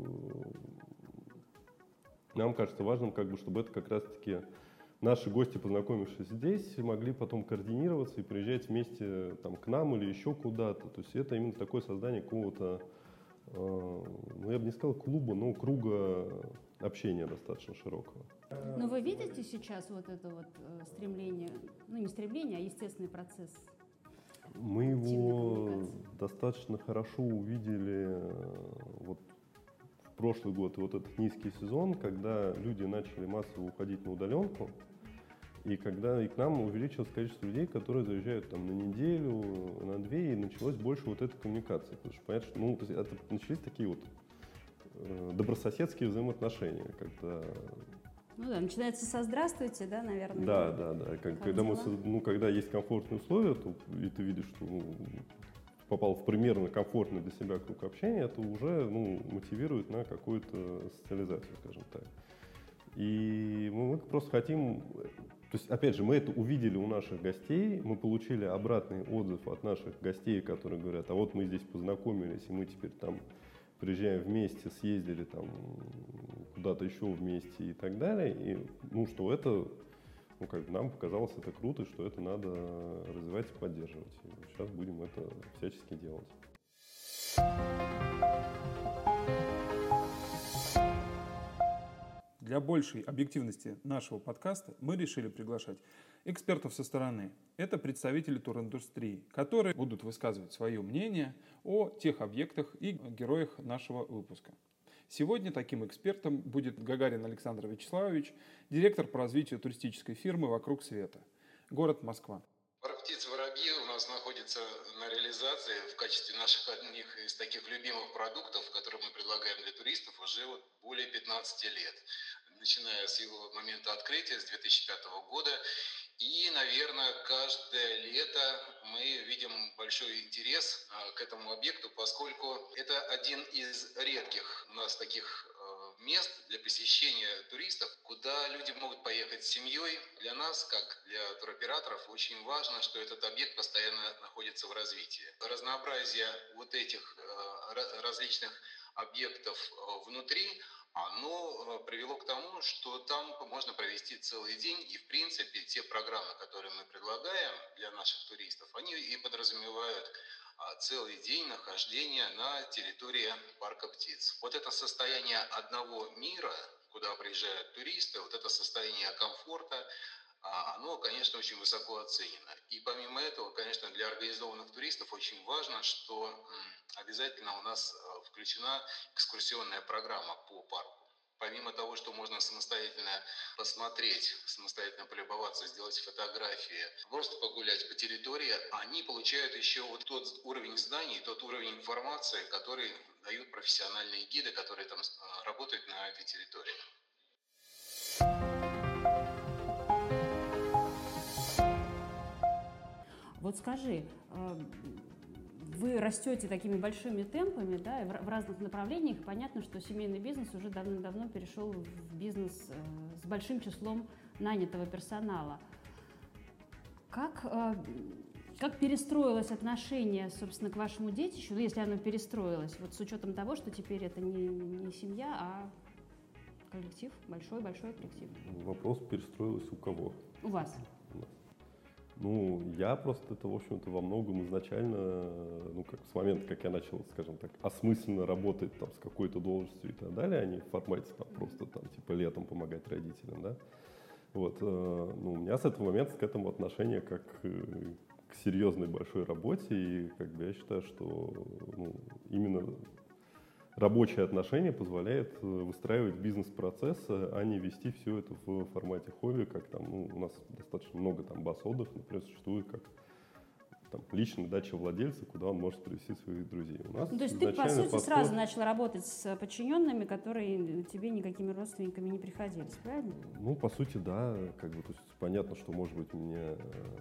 нам кажется важным, чтобы это как раз-таки наши гости, познакомившись здесь, могли потом координироваться и приезжать вместе там, к нам или еще куда-то. То есть это именно такое создание какого-то, ну я бы не сказал клуба, но круга общения достаточно широкого. Но вы видите сейчас вот это вот стремление, ну не стремление, а естественный процесс Мы его достаточно хорошо увидели вот в прошлый год, вот этот низкий сезон, когда люди начали массово уходить на удаленку, и когда и к нам увеличилось количество людей, которые заезжают там на неделю, на 2, и началось больше вот этой коммуникации. Потому что понятно, что то есть это начались такие вот добрососедские взаимоотношения, когда... Ну да, начинается со «здравствуйте», да, наверное? Да. Когда есть комфортные условия, то, и ты видишь, что попал в примерно комфортный для себя круг общения, это уже мотивирует на какую-то социализацию, скажем так. И мы просто хотим... То есть, опять же, мы это увидели у наших гостей, мы получили обратный отзыв от наших гостей, которые говорят, а вот мы здесь познакомились, и мы теперь там приезжаем вместе, съездили там куда-то еще вместе и так далее. И, что это, нам показалось это круто, и что это надо развивать и поддерживать. И сейчас будем это всячески делать. Для большей объективности нашего подкаста мы решили приглашать экспертов со стороны. Это представители туриндустрии, которые будут высказывать свое мнение о тех объектах и героях нашего выпуска. Сегодня таким экспертом будет Гагарин Александр Вячеславович, директор по развитию туристической фирмы «Вокруг света», город Москва. Парк птиц Воробьи у нас находится на реализации в качестве наших одних из таких любимых продуктов, которые мы предлагаем для туристов уже более 15 лет, начиная с его момента открытия, с 2005 года. И, наверное, каждое лето мы видим большой интерес к этому объекту, поскольку это один из редких у нас таких мест для посещения туристов, куда люди могут поехать с семьей. Для нас, как для туроператоров, очень важно, что этот объект постоянно находится в развитии. Разнообразие вот этих различных объектов внутри, оно привело к тому, что там можно провести целый день, и в принципе те программы, которые мы предлагаем для наших туристов, они и подразумевают целый день нахождения на территории парка птиц. Вот это состояние одного мира, куда приезжают туристы, вот это состояние комфорта, оно, конечно, очень высоко оценено. И помимо этого, конечно, для организованных туристов очень важно, что обязательно у нас включена экскурсионная программа по парку. Помимо того, что можно самостоятельно посмотреть, самостоятельно полюбоваться, сделать фотографии, просто погулять по территории, они получают еще вот тот уровень знаний, тот уровень информации, который дают профессиональные гиды, которые там работают на этой территории. Вот скажи, вы растете такими большими темпами, да, в разных направлениях. Понятно, что семейный бизнес уже давно перешел в бизнес с большим числом нанятого персонала. Как перестроилось отношение, собственно, к вашему детищу, если оно перестроилось, вот с учетом того, что теперь это не семья, а коллектив, большой коллектив? Вопрос, перестроилось у кого? У вас. Я просто это, в общем-то, во многом изначально, с момента, как я начал, скажем так, осмысленно работать там с какой-то должностью и так далее, а не в формате там просто там типа летом помогать родителям, да. Вот, у меня с этого момента к этому отношение как к серьезной большой работе, и я считаю, что именно рабочие отношения позволяют выстраивать бизнес-процесс, а не вести все это в формате хобби, как там, у нас достаточно много там баз-отдых, например, существует как там личная дача владельца, куда он может привести своих друзей. У нас то есть ты, по сути, сразу начал работать с подчиненными, которые тебе никакими родственниками не приходились, правильно? По сути, да. То есть понятно, что, может быть, у меня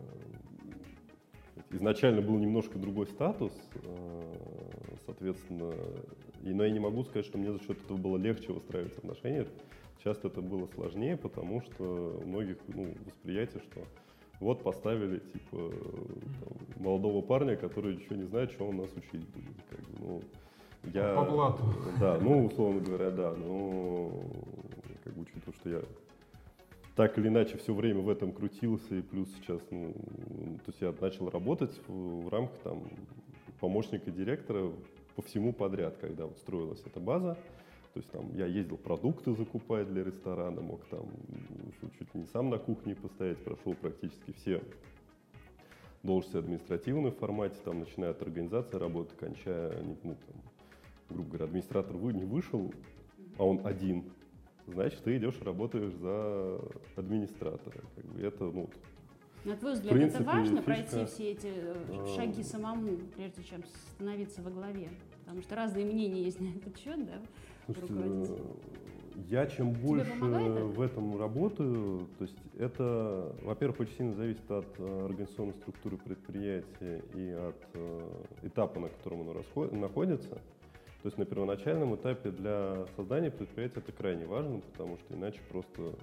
изначально был немножко другой статус, соответственно, но я не могу сказать, что мне за счет этого было легче выстраивать отношения. Часто это было сложнее, потому что у многих восприятие, что вот поставили молодого парня, который еще не знает, что он нас учить будет. По блату. Да, условно говоря, да. Учитывая, что я так или иначе все время в этом крутился, и плюс сейчас, то есть я начал работать в рамках помощника директора по всему подряд, когда строилась эта база. То есть я ездил продукты закупать для ресторана, мог чуть ли не сам на кухне постоять, прошел практически все должности административной в формате, там, начиная от организации работы, кончая, ну, там, грубо говоря, администратор не вышел, а он один, значит, ты идешь и работаешь за администратора. Как бы это, ну, на твой взгляд, это важно пройти все эти шаги самому, прежде чем становиться во главе? Потому что разные мнения есть на этот счет, да? Слушайте, я чем больше в этом работаю, то есть это, во-первых, очень сильно зависит от организационной структуры предприятия и от этапа, на котором оно находится. То есть на первоначальном этапе для создания предприятия это крайне важно, потому что иначе просто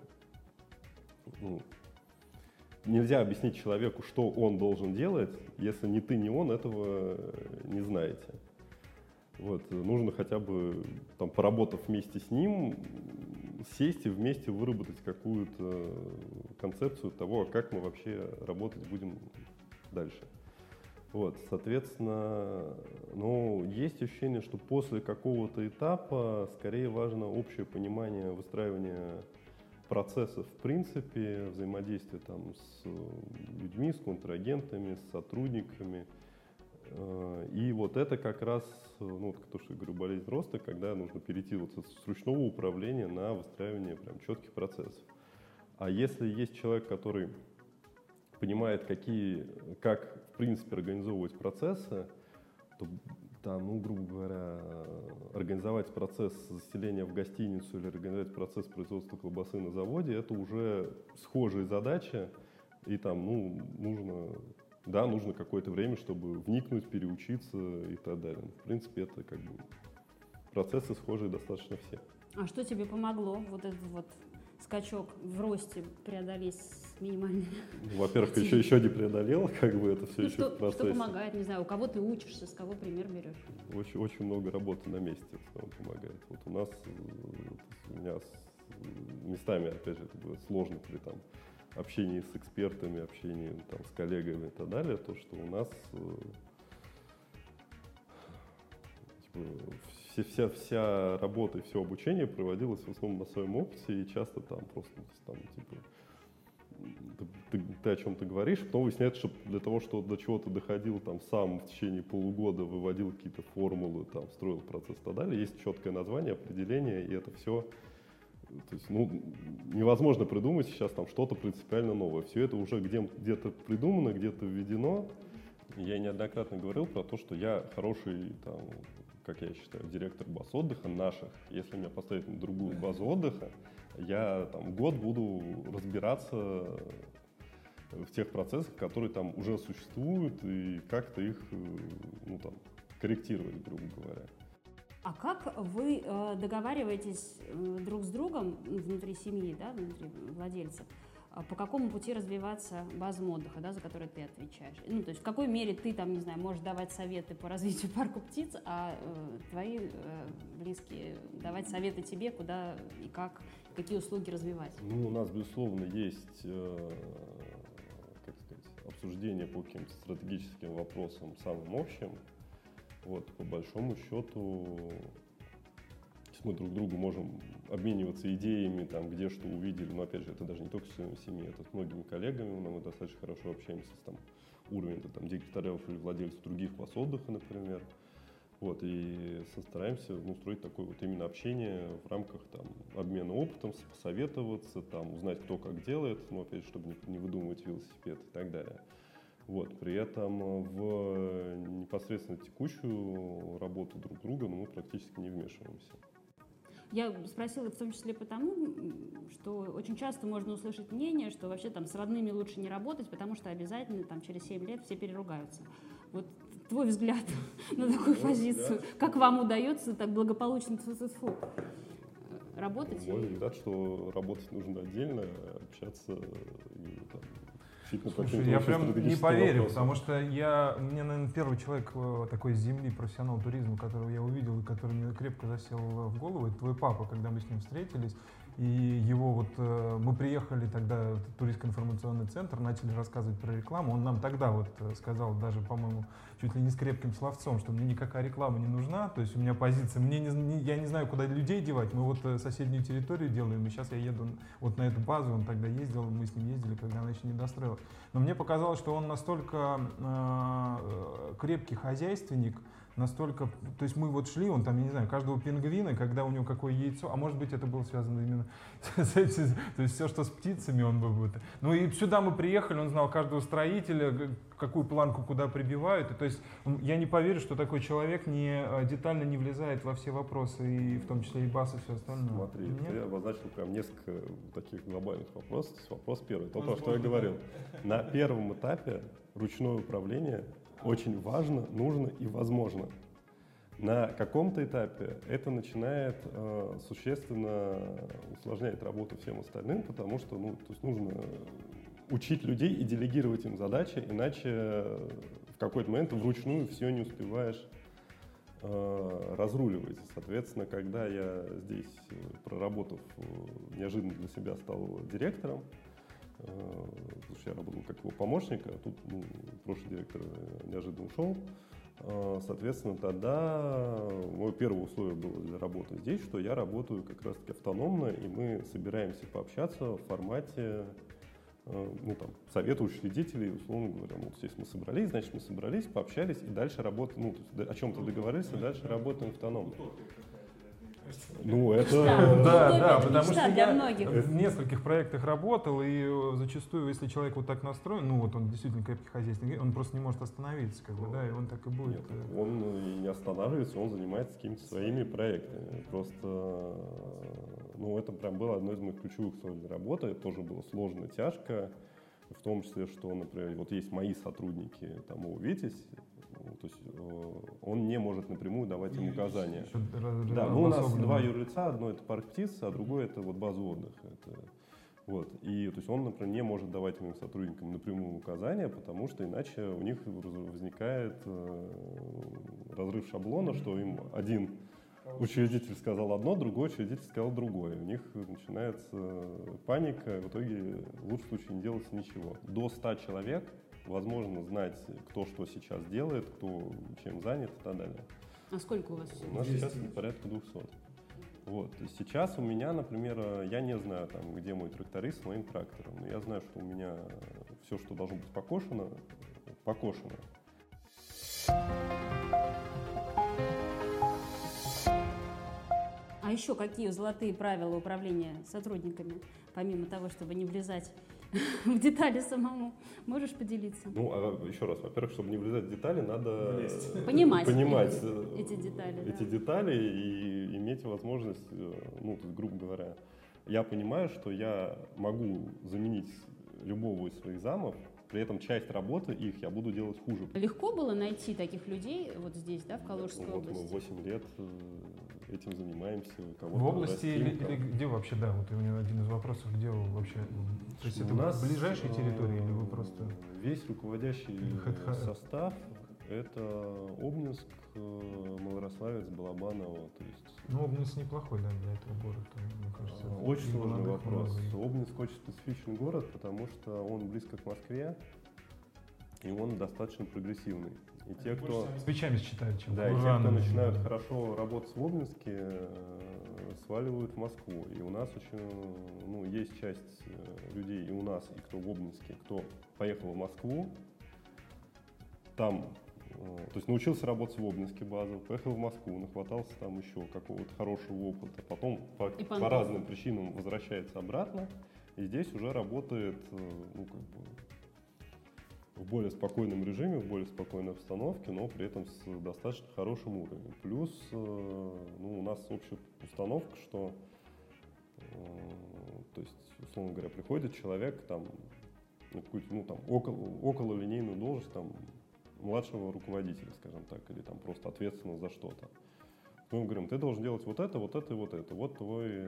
нельзя объяснить человеку, что он должен делать, если ни ты, ни он этого не знаете. Вот, нужно хотя бы, там, поработав вместе с ним, сесть и вместе выработать какую-то концепцию того, как мы вообще работать будем дальше. Вот, соответственно, есть ощущение, что после какого-то этапа скорее важно общее понимание выстраивания процессов в принципе, взаимодействия там с людьми, с контрагентами, с сотрудниками. И вот это как раз, то, что я говорю, болезнь роста, когда нужно перейти вот с ручного управления на выстраивание прям четких процессов. А если есть человек, который понимает, как в принципе организовывать процессы, то там, грубо говоря, организовать процесс заселения в гостиницу или организовать процесс производства колбасы на заводе, это уже схожие задачи, и там, нужно какое-то время, чтобы вникнуть, переучиться и так далее. В принципе, это как бы процессы схожие достаточно все. А что тебе помогло вот этот вот скачок в росте преодолеть с минимальными? Во-первых, еще не преодолел, как бы это все еще в процессе. Что помогает, не знаю, у кого ты учишься, с кого пример берешь? Очень много работы на месте помогает. Вот у меня местами, опять же, это будет сложно при там общении с экспертами, общении там с коллегами и так далее, то, что у нас вся работа и все обучение проводилось в основном на своем опыте, и часто там просто ты о чем-то говоришь, потом выясняется, что для того, чтобы до чего-то доходил там сам в течение полугода, выводил какие-то формулы, там, строил процесс и так далее, есть четкое название, определение, и это все, то есть, невозможно придумать сейчас там что-то принципиально новое. Все это уже где-то придумано, где-то введено. Я неоднократно говорил про то, что я хороший, там, как я считаю, директор баз отдыха наших. Если меня поставить на другую базу отдыха, я там год буду разбираться в тех процессах, которые там уже существуют, и как-то их корректировать, грубо говоря. А как вы договариваетесь друг с другом внутри семьи, да, внутри владельцев, по какому пути развиваться базам отдыха, да, за которые ты отвечаешь? То есть в какой мере ты там, не знаю, можешь давать советы по развитию парка птиц, а твои близкие давать советы тебе, куда и как, какие услуги развивать? У нас, безусловно, есть обсуждение по каким-то стратегическим вопросам самым общим. Вот, по большому счету, мы друг другу можем обмениваться идеями, там, где что увидели, но опять же, это даже не только с членами семьи, это с многими коллегами, мы достаточно хорошо общаемся с там, уровнем директоров или владельцев других баз отдыха, например. Вот, и стараемся устроить такое вот именно общение в рамках там, обмена опытом, посоветоваться, там, узнать, кто как делает, опять же, чтобы не выдумывать велосипед и так далее. Вот, при этом в непосредственно текущую работу друг друга мы практически не вмешиваемся. Я спросила в том числе потому, что очень часто можно услышать мнение, что вообще там с родными лучше не работать, потому что обязательно там через 7 лет все переругаются. Вот твой взгляд на такую позицию, как вам удается так благополучно работать? Мой взгляд, что работать нужно отдельно, общаться и там, Слушай, я прям не поверю, потому что мне, наверное, первый человек такой с земли, профессионал туризма, которого я увидел и который мне крепко засел в голову, это твой папа, когда мы с ним встретились. И его вот, мы приехали тогда в туристско-информационный центр, начали рассказывать про рекламу. Он нам тогда вот сказал, даже, по-моему, чуть ли не с крепким словцом, что мне никакая реклама не нужна, то есть у меня позиция, я не знаю, куда людей девать, мы вот соседнюю территорию делаем, и сейчас я еду вот на эту базу, он тогда ездил, мы с ним ездили, когда она еще не достроилась. Но мне показалось, что он настолько крепкий хозяйственник, настолько, то есть мы вот шли, он там, я не знаю, каждого пингвина, когда у него какое яйцо, а может быть это было связано именно с этим, то есть все, что с птицами он бы. Ну и сюда мы приехали, он знал каждого строителя, какую планку куда прибивают, и, то есть я не поверю, что такой человек детально не влезает во все вопросы, и в том числе и БАС и все остальное. Смотри, я обозначил прям несколько таких глобальных вопросов. Вопрос первый, то, что я говорил. На первом этапе ручное управление очень важно, нужно и возможно. На каком-то этапе это начинает существенно усложнять работу всем остальным, потому что то есть нужно учить людей и делегировать им задачи, иначе в какой-то момент вручную все не успеваешь разруливать. Соответственно, когда я здесь, проработав, неожиданно для себя стал директором, потому что я работал как его помощник, а тут прошлый директор неожиданно ушел. Соответственно, тогда мое первое условие было для работы здесь, что я работаю как раз-таки автономно, и мы собираемся пообщаться в формате совета учредителей, условно говоря. Вот здесь мы собрались, значит, мы собрались, пообщались, и дальше работаем, о чем-то договорились, и дальше работаем автономно. Да, потому что для я многих. в нескольких проектах работал, и зачастую, если человек вот так настроен, он действительно крепкий хозяйственник, он просто не может остановиться, и он так и будет. Нет, он и не останавливается, он занимается какими-то своими проектами. Просто, это прям было одно из моих ключевых условий работы, это тоже было сложно, тяжко, в том числе, что, например, вот есть мои сотрудники, там, Витязь, то есть он не может напрямую давать им указания. Да, у нас два юрлица, одно это парк птиц, а другое это вот база отдыха. И то есть он, например, не может давать моим сотрудникам напрямую указания, потому что иначе у них возникает разрыв шаблона, что им один учредитель сказал одно, другой учредитель сказал другое. У них начинается паника, в итоге в лучшем случае не делается ничего. До 100 человек возможно знать, кто что сейчас делает, кто чем занят и так далее. А сколько у вас всего? У нас сейчас порядка 200. Сейчас у меня, например, я не знаю, где мой тракторист с моим трактором, но я знаю, что у меня все, что должно быть покошено, покошено. А еще какие золотые правила управления сотрудниками, помимо того, чтобы не влезать в детали самому? Можешь поделиться? Еще раз, во-первых, чтобы не влезать в детали, надо понимать эти детали и иметь возможность, грубо говоря, я понимаю, что я могу заменить любого из своих замов, при этом часть работы их я буду делать хуже. Легко было найти таких людей вот здесь, в Калужской области? Мы 8 лет этим занимаемся. В области или где вообще, у меня один из вопросов, где вы вообще, то есть это ближайшие территории или вы просто... Весь руководящий состав это Обнинск, Малорославец, Балабаново, то есть... Обнинск неплохой, для этого города, мне кажется. Очень сложный вопрос. Обнинск очень специфичный город, потому что он близко к Москве, и он достаточно прогрессивный. И те, кто с печами считают, чем и те, кто начинают хорошо работать в Обнинске, сваливают в Москву. И у нас очень, есть часть людей и у нас, и кто в Обнинске, кто поехал в Москву, там, то есть научился работать в Обнинске базово, поехал в Москву, нахватался там еще какого-то хорошего опыта, потом по разным причинам возвращается обратно, и здесь уже работает, в более спокойном режиме, в более спокойной обстановке, но при этом с достаточно хорошим уровнем. Плюс у нас общая установка, что, то есть, условно говоря, приходит человек на какую-то, около линейную должность, младшего руководителя, скажем так, или просто ответственного за что-то. Мы говорим, ты должен делать вот это, вот это и вот это, вот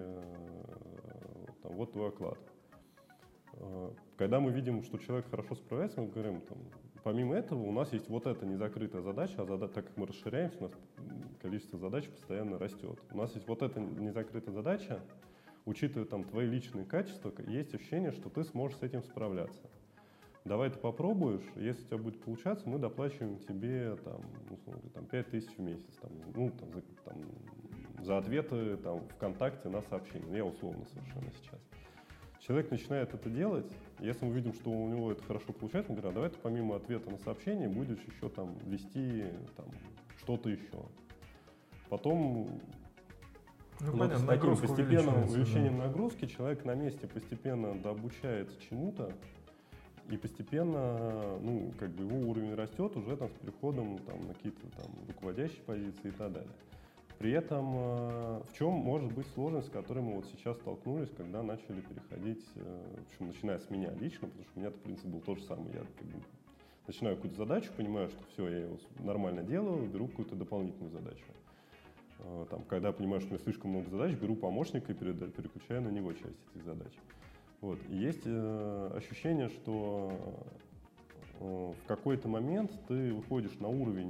твой оклад. Когда мы видим, что человек хорошо справляется, мы говорим, помимо этого у нас есть вот эта незакрытая задача, так как мы расширяемся, у нас количество задач постоянно растет. У нас есть вот эта незакрытая задача, учитывая там твои личные качества, есть ощущение, что ты сможешь с этим справляться. Давай ты попробуешь, если у тебя будет получаться, мы доплачиваем тебе там, условно, там 5000 в месяц, там, ну, за ответы там, ВКонтакте на сообщения. Я условно совершенно сейчас. Человек начинает это делать, если мы видим, что у него это хорошо получается, мы говорим, давай ты помимо ответа на сообщение будешь еще там вести там, что-то еще. Потом с таким постепенным увеличением нагрузки человек на месте постепенно дообучается чему-то, и постепенно, ну, как бы его уровень растет уже там, с переходом там, на какие-то там руководящие позиции и так далее. При этом в чем может быть сложность, с которой мы вот сейчас столкнулись, когда начали переходить, причем начиная с меня лично, потому что у меня-то принцип был тот же самый. Я как бы начинаю какую-то задачу, понимаю, что все, я его нормально делаю, беру какую-то дополнительную задачу. Там, когда я понимаю, что у меня слишком много задач, беру помощника и переключаю на него часть этих задач. Вот. И есть ощущение, что в какой-то момент ты выходишь на уровень,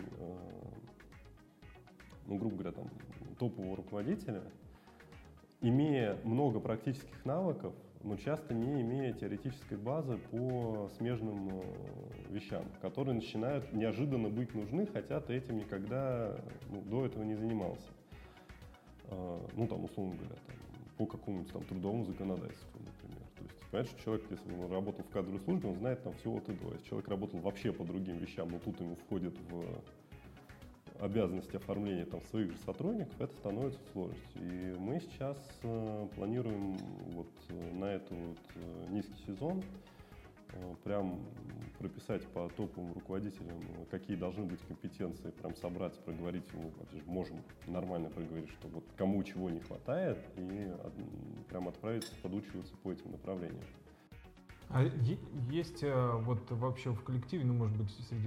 ну, грубо говоря, там, топового руководителя, имея много практических навыков, но часто не имея теоретической базы по смежным вещам, которые начинают неожиданно быть нужны, хотя ты этим никогда до этого не занимался. Ну, там, условно говоря, там, по какому-нибудь там трудовому законодательству, например. То есть, понятно, что человек, если он работал в кадровой службе, он знает там все от и до. Если человек работал вообще по другим вещам, но тут ему входит в обязанности оформления там своих же сотрудников, это становится сложностью. И мы сейчас планируем вот на этот вот низкий сезон прям прописать по топовым руководителям, какие должны быть компетенции, прям собрать, проговорить, можем нормально проговорить, что вот кому чего не хватает, и прям отправиться подучиваться по этим направлениям. А есть вот вообще в коллективе, ну, может быть, среди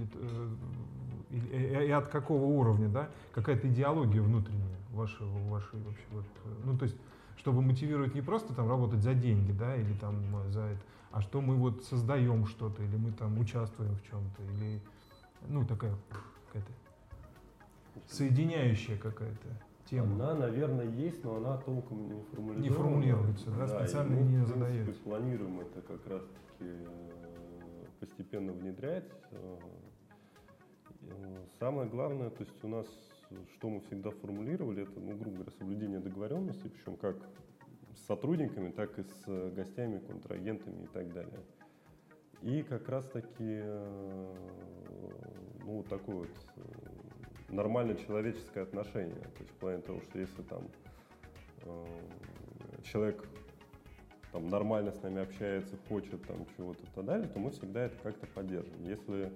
и от какого уровня, да, какая-то идеология внутренняя вашей вообще вот, ну, то есть, чтобы мотивировать не просто там работать за деньги, да, или там за это, а что мы вот создаем что-то, или мы там участвуем в чем-то, или, ну, такая какая-то соединяющая какая-то тема. Она, наверное, есть, но она толком не формулируется. Не формулируется, да, специально не задается. Мы планируем это как раз-таки постепенно внедрять. Самое главное, то есть у нас, что мы всегда формулировали, это, ну, грубо говоря, соблюдение договоренностей, причем как с сотрудниками, так и с гостями, контрагентами и так далее. И как раз-таки, ну, вот такое вот нормальное человеческое отношение. То есть в плане того, что если там человек там нормально с нами общается, хочет там чего-то и так далее, то мы всегда это как-то поддержим. Если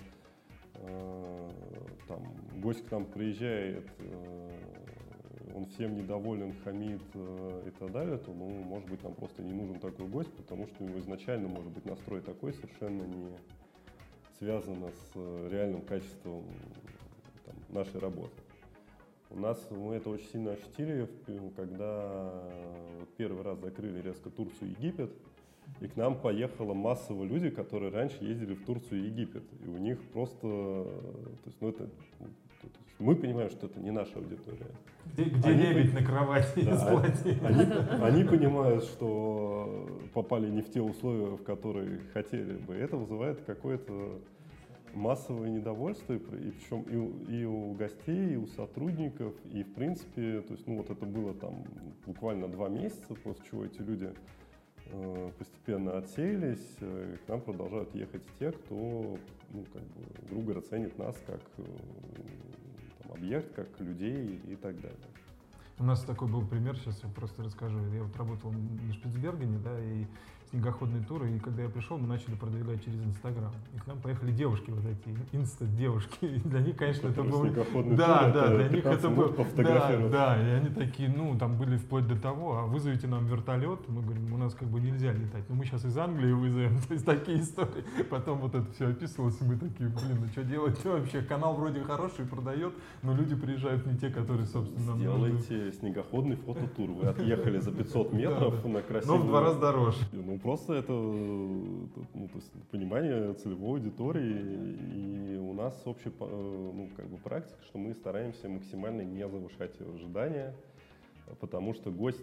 там гость к нам приезжает, он всем недоволен, хамит и так далее, то, ну, может быть, нам просто не нужен такой гость, потому что у него изначально может быть настрой такой, совершенно не связано с реальным качеством там нашей работы. Мы это очень сильно ощутили, когда вот первый раз закрыли резко Турцию и Египет, и к нам поехало массово люди, которые раньше ездили в Турцию и Египет. И у них просто, то есть, ну, это, мы понимаем, что это не наша аудитория. Где лебедь на кровати из платья. Они понимают, что попали не в те условия, в которые хотели бы. Это вызывает какое-то массовое недовольство, и причем и у гостей, и у сотрудников, и в принципе, то есть, ну, вот это было там буквально 2 месяца, после чего эти люди постепенно отсеялись, к нам продолжают ехать те, кто, ну, как бы, грубо говоря, ценит нас как там, объект, как людей и так далее. У нас такой был пример, сейчас я просто расскажу. Я вот работал на Шпицбергене, да, и снегоходные туры, и когда я пришел, мы начали продвигать через Инстаграм. И к нам поехали девушки, вот эти инста-девушки. И для них, конечно, это было... Да, для них это было... Да, и они такие, ну, там были вплоть до того, а вызовите нам вертолет. Мы говорим, у нас как бы нельзя летать. Но мы сейчас из Англии вызовем. То есть такие истории. Потом вот это все описывалось, и мы такие, блин, ну что делать вообще? Канал вроде хороший, продает, но люди приезжают не те, которые, собственно, нам нужны. Сделайте снегоходный фототур. Вы отъехали за 500 метров на красивую... Но в 2 раза дороже. Ну, просто это, ну, то есть понимание целевой аудитории, и у нас общая, ну, как бы практика, что мы стараемся максимально не завышать ожидания, потому что гость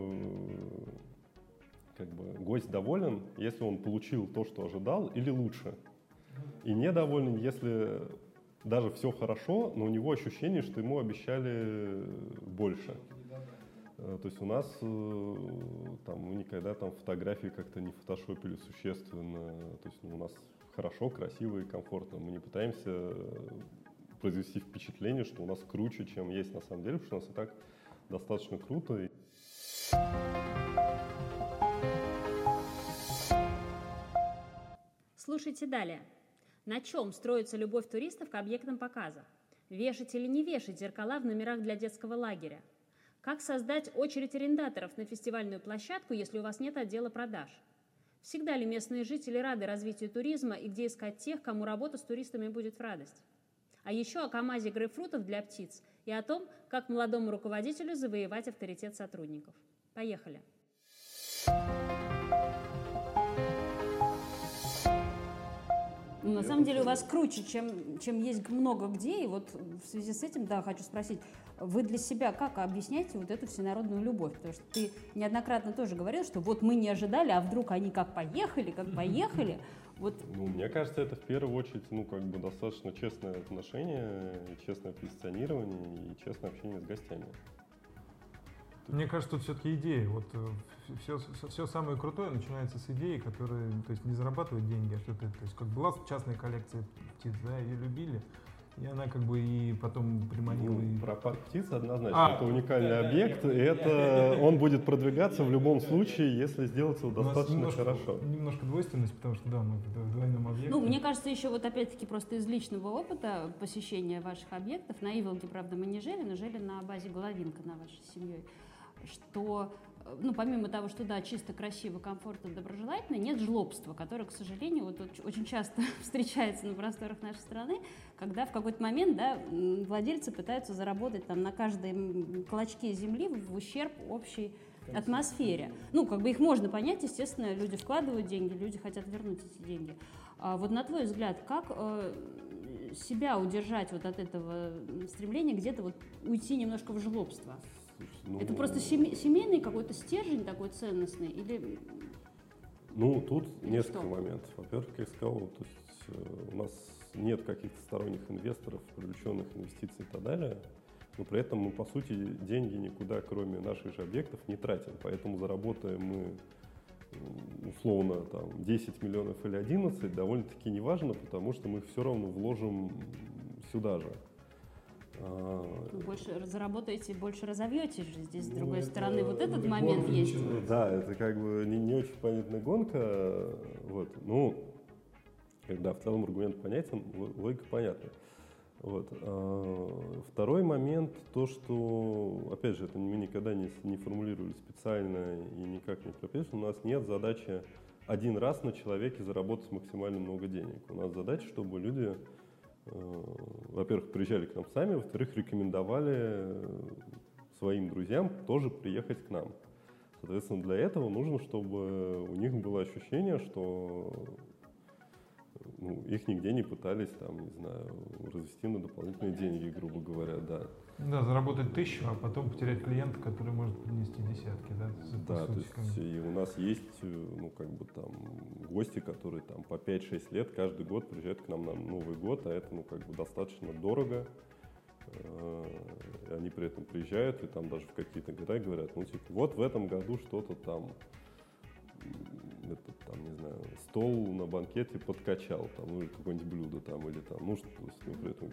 доволен, если он получил то, что ожидал, или лучше. И недоволен, если даже все хорошо, но у него ощущение, что ему обещали больше. То есть у нас там, мы никогда там фотографии как-то не фотошопили существенно. То есть у нас хорошо, красиво и комфортно. Мы не пытаемся произвести впечатление, что у нас круче, чем есть на самом деле, потому что у нас и так достаточно круто. Слушайте далее. На чем строится любовь туристов к объектам показа? Вешать или не вешать зеркала в номерах для детского лагеря? Как создать очередь арендаторов на фестивальную площадку, если у вас нет отдела продаж? Всегда ли местные жители рады развитию туризма и где искать тех, кому работа с туристами будет в радость? А еще о КАМАЗе грейпфрутов для птиц и о том, как молодому руководителю завоевать авторитет сотрудников. Поехали! На самом деле у вас круче, чем есть много где. И вот в связи с этим, да, хочу спросить, вы для себя как объясняете вот эту всенародную любовь? Потому что ты неоднократно тоже говорил, что вот мы не ожидали, а вдруг они как поехали. Вот. Ну, мне кажется, это в первую очередь, достаточно честное отношение, честное позиционирование и честное общение с гостями. Мне кажется, тут все-таки идея. Вот все самое крутое начинается с идеи, которая, то есть, не зарабатывает деньги, а что-то. То есть, как была частная коллекция птиц, да, ее любили, и она как бы и потом приманила. Про парк птиц однозначно. Это уникальный объект, и он будет продвигаться в любом случае, если сделать его достаточно хорошо. Немножко двойственность, потому что, да, мы в двойном объекте. Мне кажется, еще вот опять-таки просто из личного опыта посещения ваших объектов, на Иволге, правда, мы не жили, но жили на базе Головинка, на вашей семьей, что, помимо того, что, да, чисто, красиво, комфортно, доброжелательно, нет жлобства, которое, к сожалению, вот очень часто встречается на просторах нашей страны, когда в какой-то момент, да, владельцы пытаются заработать там на каждом клочке земли в ущерб общей атмосфере. Их можно понять, естественно, люди вкладывают деньги, люди хотят вернуть эти деньги. А вот на твой взгляд, как себя удержать вот от этого стремления где-то вот уйти немножко в жлобство? Это просто семейный какой-то стержень такой ценностный или... Тут несколько моментов. Во-первых, как я сказал, то есть у нас нет каких-то сторонних инвесторов, привлеченных инвестиций и так далее, но при этом мы, по сути, деньги никуда, кроме наших же объектов, не тратим. Поэтому заработаем мы, условно, 10 миллионов или 11, довольно-таки неважно, потому что мы их все равно вложим сюда же. Больше заработаете, больше разовьетесь же здесь, с другой стороны. Вот этот момент есть. Да, это как бы не очень понятная гонка. Вот. Когда в целом аргумент понятен, логика понятна. Вот. Второй момент, то, что, опять же, это мы никогда не формулировали специально и никак не прописано. У нас нет задачи один раз на человеке заработать максимально много денег. У нас задача, чтобы люди, во-первых, приезжали к нам сами, во-вторых, рекомендовали своим друзьям тоже приехать к нам. Соответственно, для этого нужно, чтобы у них было ощущение, что их нигде не пытались, развести на дополнительные деньги, грубо говоря, да. Да, заработать 1000, а потом потерять клиента, который может принести десятки, да? Да, то есть и у нас есть, гости, которые по 5-6 лет каждый год приезжают к нам на Новый год, а это, достаточно дорого. Они при этом приезжают и даже в какие-то года говорят, вот в этом году что-то стол на банкете подкачал, или какое-нибудь блюдо, или при этом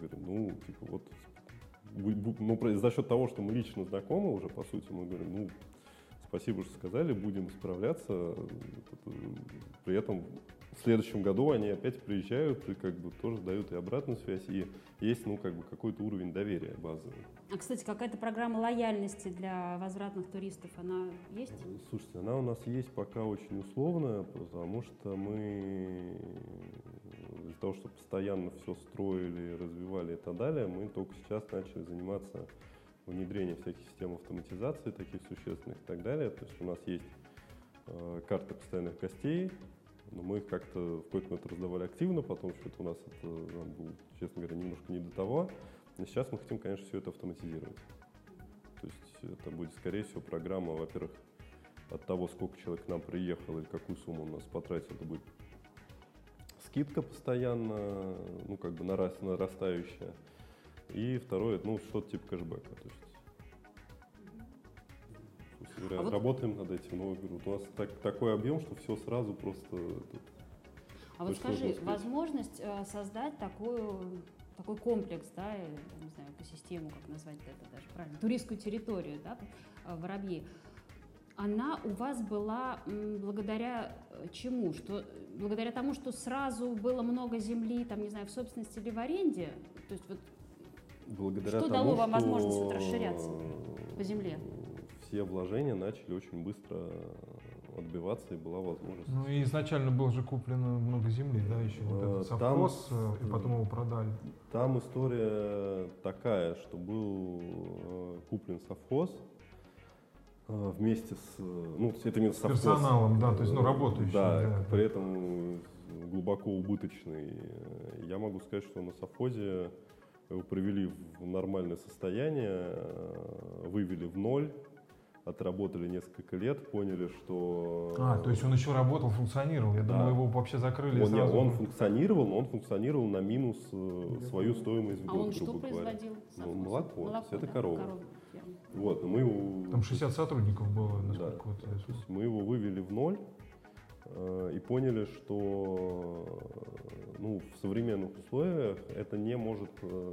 говорим, за счет того, что мы лично знакомы уже, по сути, мы говорим, спасибо, что сказали, будем справляться. При этом в следующем году они опять приезжают и тоже дают и обратную связь, и есть, какой-то уровень доверия базовый. А, кстати, какая-то программа лояльности для возвратных туристов, она есть? Слушайте, она у нас есть пока очень условная, потому что мы для того, чтобы постоянно все строили, развивали и так далее, мы только сейчас начали заниматься внедрением всяких систем автоматизации, таких существенных и так далее. То есть у нас есть карта постоянных гостей, но мы их как-то в какой-то момент раздавали активно, потом что-то у нас это было, честно говоря, немножко не до того. Но сейчас мы хотим, конечно, все это автоматизировать. То есть это будет, скорее всего, программа, во-первых, от того, сколько человек к нам приехал или какую сумму он у нас потратил, это будет скидка постоянно, ну, как бы нарастающая. И второе, ну, что-то типа кэшбэка. То есть, собственно говоря, работаем над этим, но говорю, у нас такой объем, что все сразу просто... А вот скажи, возможность создать такой комплекс, да, я не знаю, экосистему, как назвать это даже правильно, туристскую территорию, да, Воробьи, она у вас была благодаря чему? Благодаря тому, что сразу было много земли, там, не знаю, в собственности или в аренде? То есть вот благодаря что тому, дало вам возможность вот расширяться по земле? Все вложения начали очень быстро отбиваться, и была возможность. Ну и изначально было же куплено много земли, да, еще вот этот совхоз, и потом его продали. Там история такая, что был куплен совхоз вместе с, ну, это именно совхоз. С персоналом, да, то есть, ну, работающий. Да, при этом глубоко убыточный. Я могу сказать, что на совхозе его привели в нормальное состояние, вывели в ноль, отработали несколько лет, поняли, что... То есть он еще работал, функционировал. Я думал, его вообще закрыли сразу. Он функционировал, но он функционировал на минус свою стоимость в год, он что грубо говоря. производил? Молоко. Это да, корова. Вот, мы его... Там 60 сотрудников было, насколько да, вот я то есть мы его вывели в ноль и поняли, что ну, в современных условиях это не может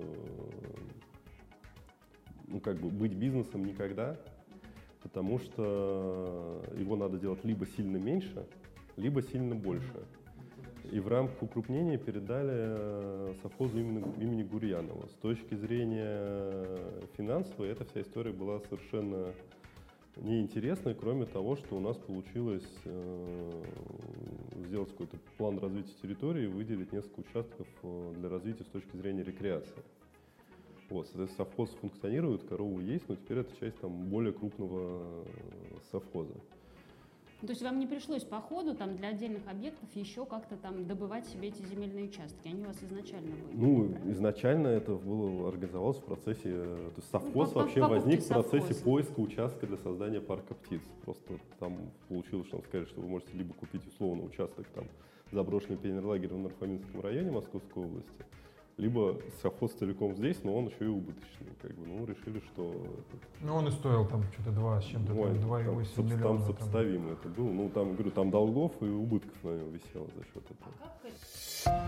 ну, как бы быть бизнесом никогда, потому что его надо делать либо сильно меньше, либо сильно больше. И в рамках укрупнения передали совхозу имени Гурьянова. С точки зрения финансовой, эта вся история была совершенно неинтересной, кроме того, что у нас получилось сделать какой-то план развития территории и выделить несколько участков для развития с точки зрения рекреации. Вот, соответственно, совхоз функционирует, коровы есть, но теперь это часть там, более крупного совхоза. То есть вам не пришлось по ходу там, для отдельных объектов еще как-то там добывать себе эти земельные участки? Они у вас изначально были? Ну, правильно? изначально это было организовалось в процессе... То есть совхоз вообще возник в процессе поиска участка для создания парка птиц. Просто там получилось, что нам сказали, что вы можете либо купить условно участок, там, заброшенный пионерлагерь в Нарфаминском районе Московской области, либо совхоз целиком здесь, но он еще и убыточный. Как бы, ну, решили, что... Ну, он и стоил там что-то 2 с чем-то, 2,8 миллиона. Там сопоставимо это было. Ну, там, говорю, там долгов и убытков на нем висело за счет этого.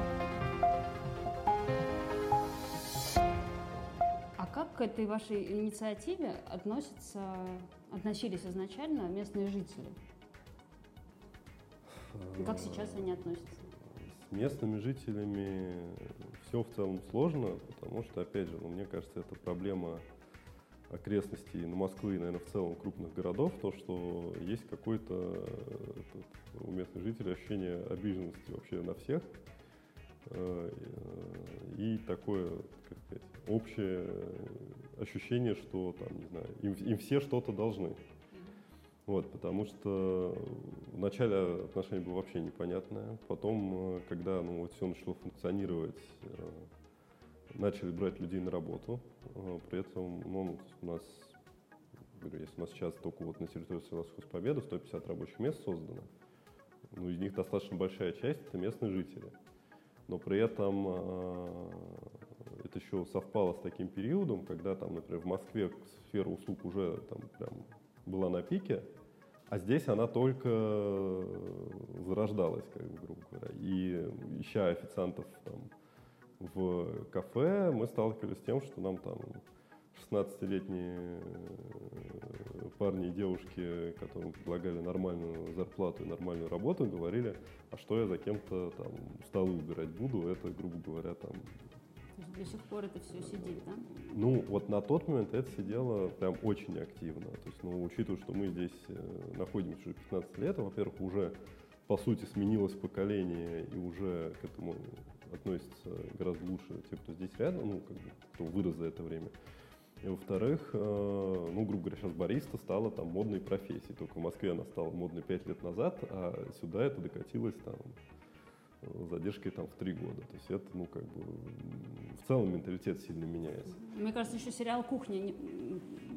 А как к этой вашей инициативе относились изначально местные жители? И как сейчас они относятся? С местными жителями все в целом сложно, потому что, опять же, мне кажется, это проблема окрестностей Москвы и, наверное, в целом крупных городов, то, что есть какое-то у местных жителей ощущение обиженности вообще на всех и такое, как сказать, общее ощущение, что там, не знаю, им все что-то должны. Вот, потому что вначале отношение было вообще непонятное, потом, когда ну, вот все начало функционировать, начали брать людей на работу, при этом ну, у нас, говорю, если у нас сейчас только вот на территории сельхозпобеды 150 рабочих мест создано, ну, из них достаточно большая часть – это местные жители, но при этом это еще совпало с таким периодом, когда там, например, в Москве сфера услуг уже там прям была на пике, а здесь она только зарождалась, как бы, грубо говоря. И ища официантов там, в кафе, мы сталкивались с тем, что нам там 16-летние парни и девушки, которым предлагали нормальную зарплату и нормальную работу, говорили, а что я за кем-то там столы убирать буду, это, грубо говоря, там... До сих пор это все сидит, да? Ну, вот на тот момент это сидело прям очень активно. То есть, ну, учитывая, что мы здесь находимся уже 15 лет, во-первых, уже, по сути, сменилось поколение, и уже к этому относятся гораздо лучше те, кто здесь рядом, ну, как бы, кто вырос за это время. И, во-вторых, ну, грубо говоря, сейчас бариста стала там модной профессией. Только в Москве она стала модной 5 лет назад, а сюда это докатилось там с задержкой там в 3 года. То есть это, ну, как бы, в целом менталитет сильно меняется. Мне кажется, еще сериал «Кухня»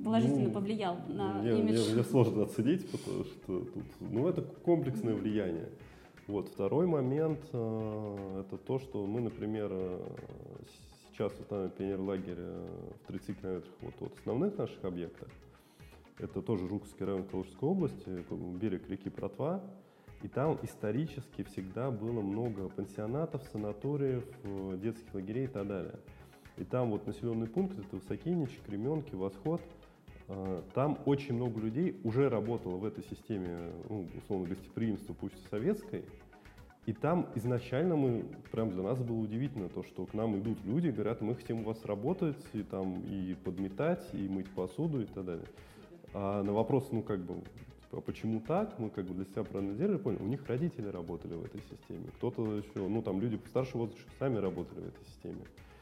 положительно повлиял на имидж? Мне сложно оценить, потому что тут, это комплексное влияние. Вот. Второй момент это то, что мы, например, сейчас установим пионер-лагерь в 30 километрах от основных наших объектов. Это тоже Жуковский район Калужской области, берег реки Протва. И там исторически всегда было много пансионатов, санаториев, детских лагерей и так далее. И там вот населенный пункт, это Высокинич, Кременки, Восход. Там очень много людей уже работало в этой системе, условно, гостеприимства, пусть и советской. И там изначально прям для нас было удивительно то, что к нам идут люди, говорят, мы хотим у вас работать, и подметать, и мыть посуду и так далее. А на вопрос, а почему так, мы для себя проанализировали, поняли, у них родители работали в этой системе, кто-то еще, люди постарше возраста сами работали в этой системе.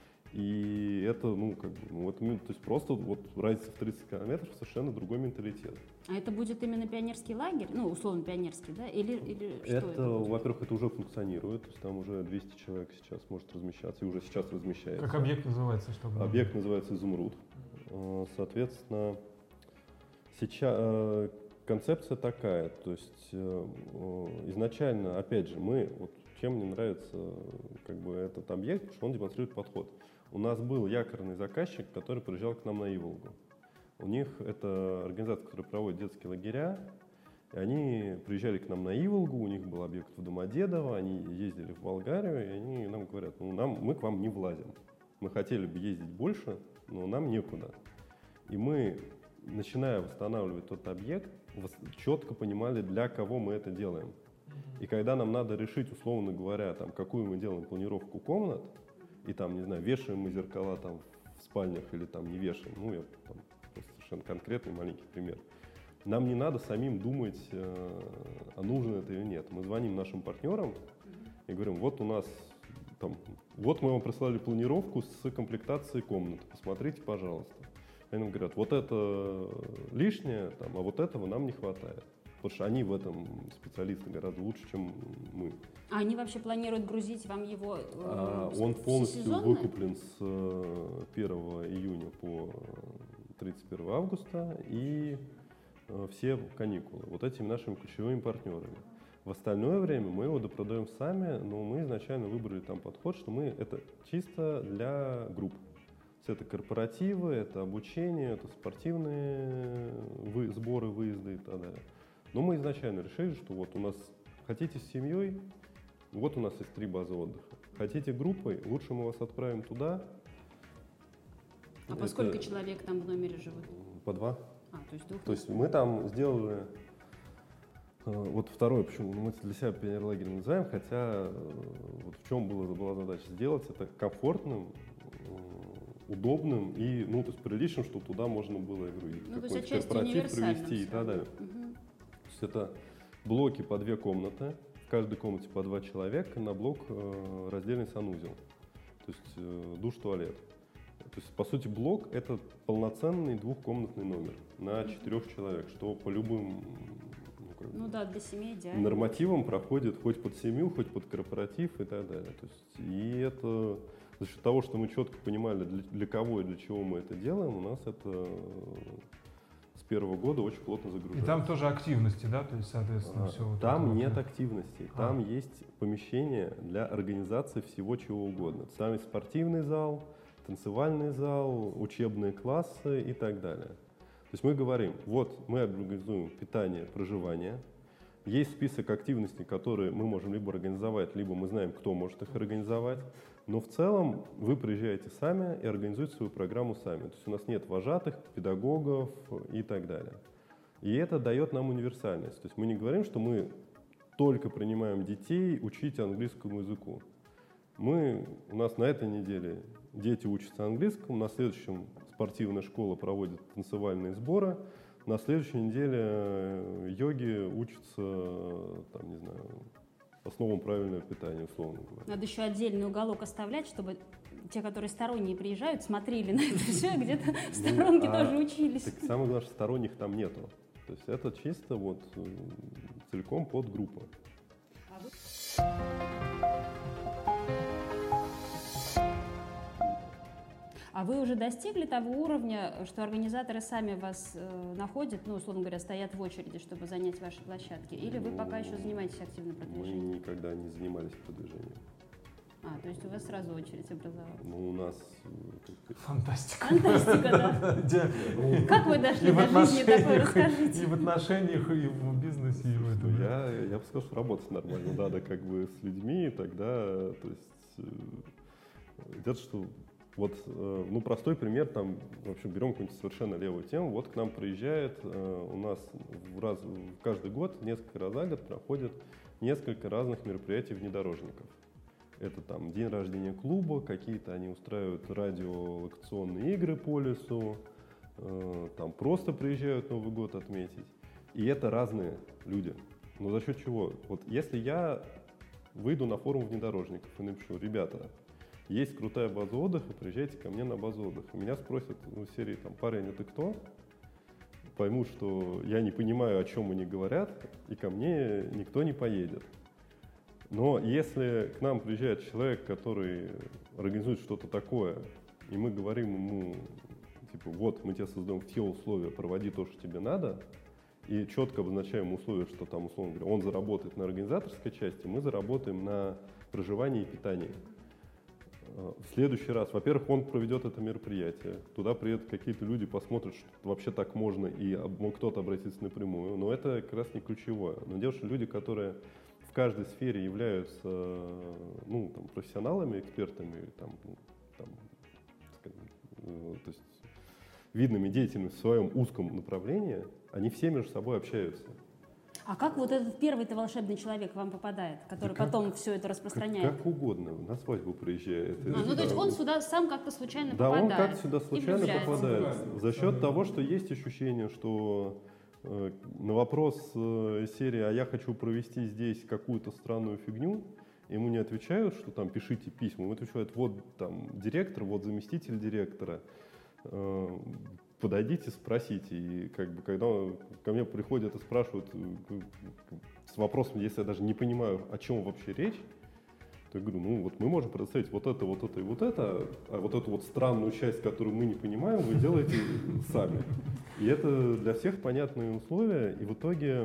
И это, то есть просто разница в 30 километров совершенно другой менталитет. А это будет именно пионерский лагерь? Условно пионерский, да? Или что это будет? Во-первых, это уже функционирует, то есть там уже 200 человек сейчас может размещаться, и уже сейчас размещается. Как объект называется? Объект называется «Изумруд». Соответственно, сейчас концепция такая, то есть изначально, опять же, чем мне нравится этот объект, потому что он демонстрирует подход. У нас был якорный заказчик, который приезжал к нам на Иволгу. У них это организация, которая проводит детские лагеря, и они приезжали к нам на Иволгу, у них был объект в Домодедово, они ездили в Болгарию, и они нам говорят, мы к вам не влазим. Мы хотели бы ездить больше, но нам некуда. И мы, начиная восстанавливать тот объект, четко понимали, для кого мы это делаем. И когда нам надо решить, условно говоря, какую мы делаем планировку комнат, и вешаем мы зеркала в спальнях или не вешаем, я совершенно конкретный маленький пример. Нам не надо самим думать, нужно это или нет. Мы звоним нашим партнерам и говорим, вот у нас мы вам прислали планировку с комплектацией комнаты, посмотрите, пожалуйста. Они нам говорят, вот это лишнее, а вот этого нам не хватает. Потому что они в этом специалисты гораздо лучше, чем мы. А они вообще планируют грузить вам его Он полностью выкуплен с 1 июня по 31 августа и все каникулы. Вот этими нашими ключевыми партнерами. В остальное время мы его допродаем сами, но мы изначально выбрали подход, что это чисто для групп. Это корпоративы, это обучение, это спортивные сборы, выезды и так далее. Но мы изначально решили, что у нас хотите с семьей, у нас есть 3 базы отдыха. Хотите группой, лучше мы вас отправим туда. А по сколько человек там в номере живут? По 2. То есть мы там сделали, второе, почему мы для себя пионер-лагерь называем, хотя в чем была задача сделать это комфортным, удобным и, приличным, чтобы туда можно было, какой-то корпоратив провести и так далее. То есть это блоки по 2 комнаты, в каждой комнате по 2 человека, на блок раздельный санузел, то есть душ, туалет. То есть, по сути, блок – это полноценный 2-комнатный номер на 4 человек, что по любым для семей идеально. Нормативам проходит хоть под семью, хоть под корпоратив и так далее. То есть, и это за счет того, что мы четко понимали, для кого и для чего мы это делаем, у нас это с первого года очень плотно загружается. И там тоже активности, да? То есть, соответственно, все. Там нет активностей. Там есть помещение для организации всего чего угодно. Там есть спортивный зал, танцевальный зал, учебные классы и так далее. То есть мы говорим, мы организуем питание, проживание. Есть список активностей, которые мы можем либо организовать, либо мы знаем, кто может их организовать. Но в целом вы приезжаете сами и организуете свою программу сами. То есть у нас нет вожатых, педагогов и так далее. И это дает нам универсальность. То есть мы не говорим, что мы только принимаем детей учить английскому языку. У нас на этой неделе дети учатся английскому, на следующем спортивная школа проводит танцевальные сборы, на следующей неделе йоги учатся, основам правильного питания, условно говоря. Надо еще отдельный уголок оставлять, чтобы те, которые сторонние приезжают, смотрели на это все, где-то в сторонке тоже учились. Так самое главное, что сторонних там нету. То есть это чисто целиком под группу. А вы уже достигли того уровня, что организаторы сами вас находят, ну, условно говоря, стоят в очереди, чтобы занять ваши площадки? Или вы пока еще занимаетесь активным Мы продвижением? никогда не занимались продвижением. То есть у вас сразу очередь образовалась? Ну, у нас... Фантастика. Фантастика, да. Как вы дошли до жизни такой, расскажите. И в отношениях, и в бизнесе, и в этом. Я бы сказал, что работать нормально надо как бы с людьми, тогда, то есть, где-то что, вот, ну, простой пример, там, в общем, берем какую-нибудь совершенно левую тему, вот к нам приезжает, у нас каждый год, несколько раз за год проходит несколько разных мероприятий внедорожников. Это там день рождения клуба, какие-то они устраивают радиолокационные игры по лесу, там просто приезжают Новый год отметить. И это разные люди. Но за счет чего? Вот если я выйду на форум внедорожников и напишу: ребята, есть крутая база отдыха, приезжайте ко мне на базу отдыха. Меня спросят, ну, в серии там: парень, а ты кто? Поймут, что я не понимаю, о чем они говорят, и ко мне никто не поедет. Но если к нам приезжает человек, который организует что-то такое, и мы говорим ему, типа, вот, мы тебе создаем все условия, проводи то, что тебе надо, и четко обозначаем условия, что там, условно говоря, он заработает на организаторской части, мы заработаем на проживании и питании. В следующий раз, во-первых, он проведет это мероприятие, туда приедут какие-то люди, посмотрят, что вообще так можно, и кто-то обратится напрямую, но это как раз не ключевое. Но дело, что люди, которые в каждой сфере являются, ну, там, профессионалами, экспертами, там, то есть видными деятелями в своем узком направлении, они все между собой общаются. А как вот этот первый-то волшебный человек вам попадает, который потом все это распространяет? Как угодно, на свадьбу приезжает. Ну, то есть он сюда сам как-то случайно да, попадает? Да, он как-то сюда случайно попадает. За счет того, что есть ощущение, что на вопрос серии «А я хочу провести здесь какую-то странную фигню», ему не отвечают, что там пишите письма, ему отвечают: вот там директор, вот заместитель директора, подойдите, спросите. И как бы когда ко мне приходят и спрашивают с вопросом, если я даже не понимаю, о чем вообще речь, то я говорю: ну вот мы можем предоставить вот это и вот это, а вот эту вот странную часть, которую мы не понимаем, вы делаете сами. И это для всех понятные условия, и в итоге,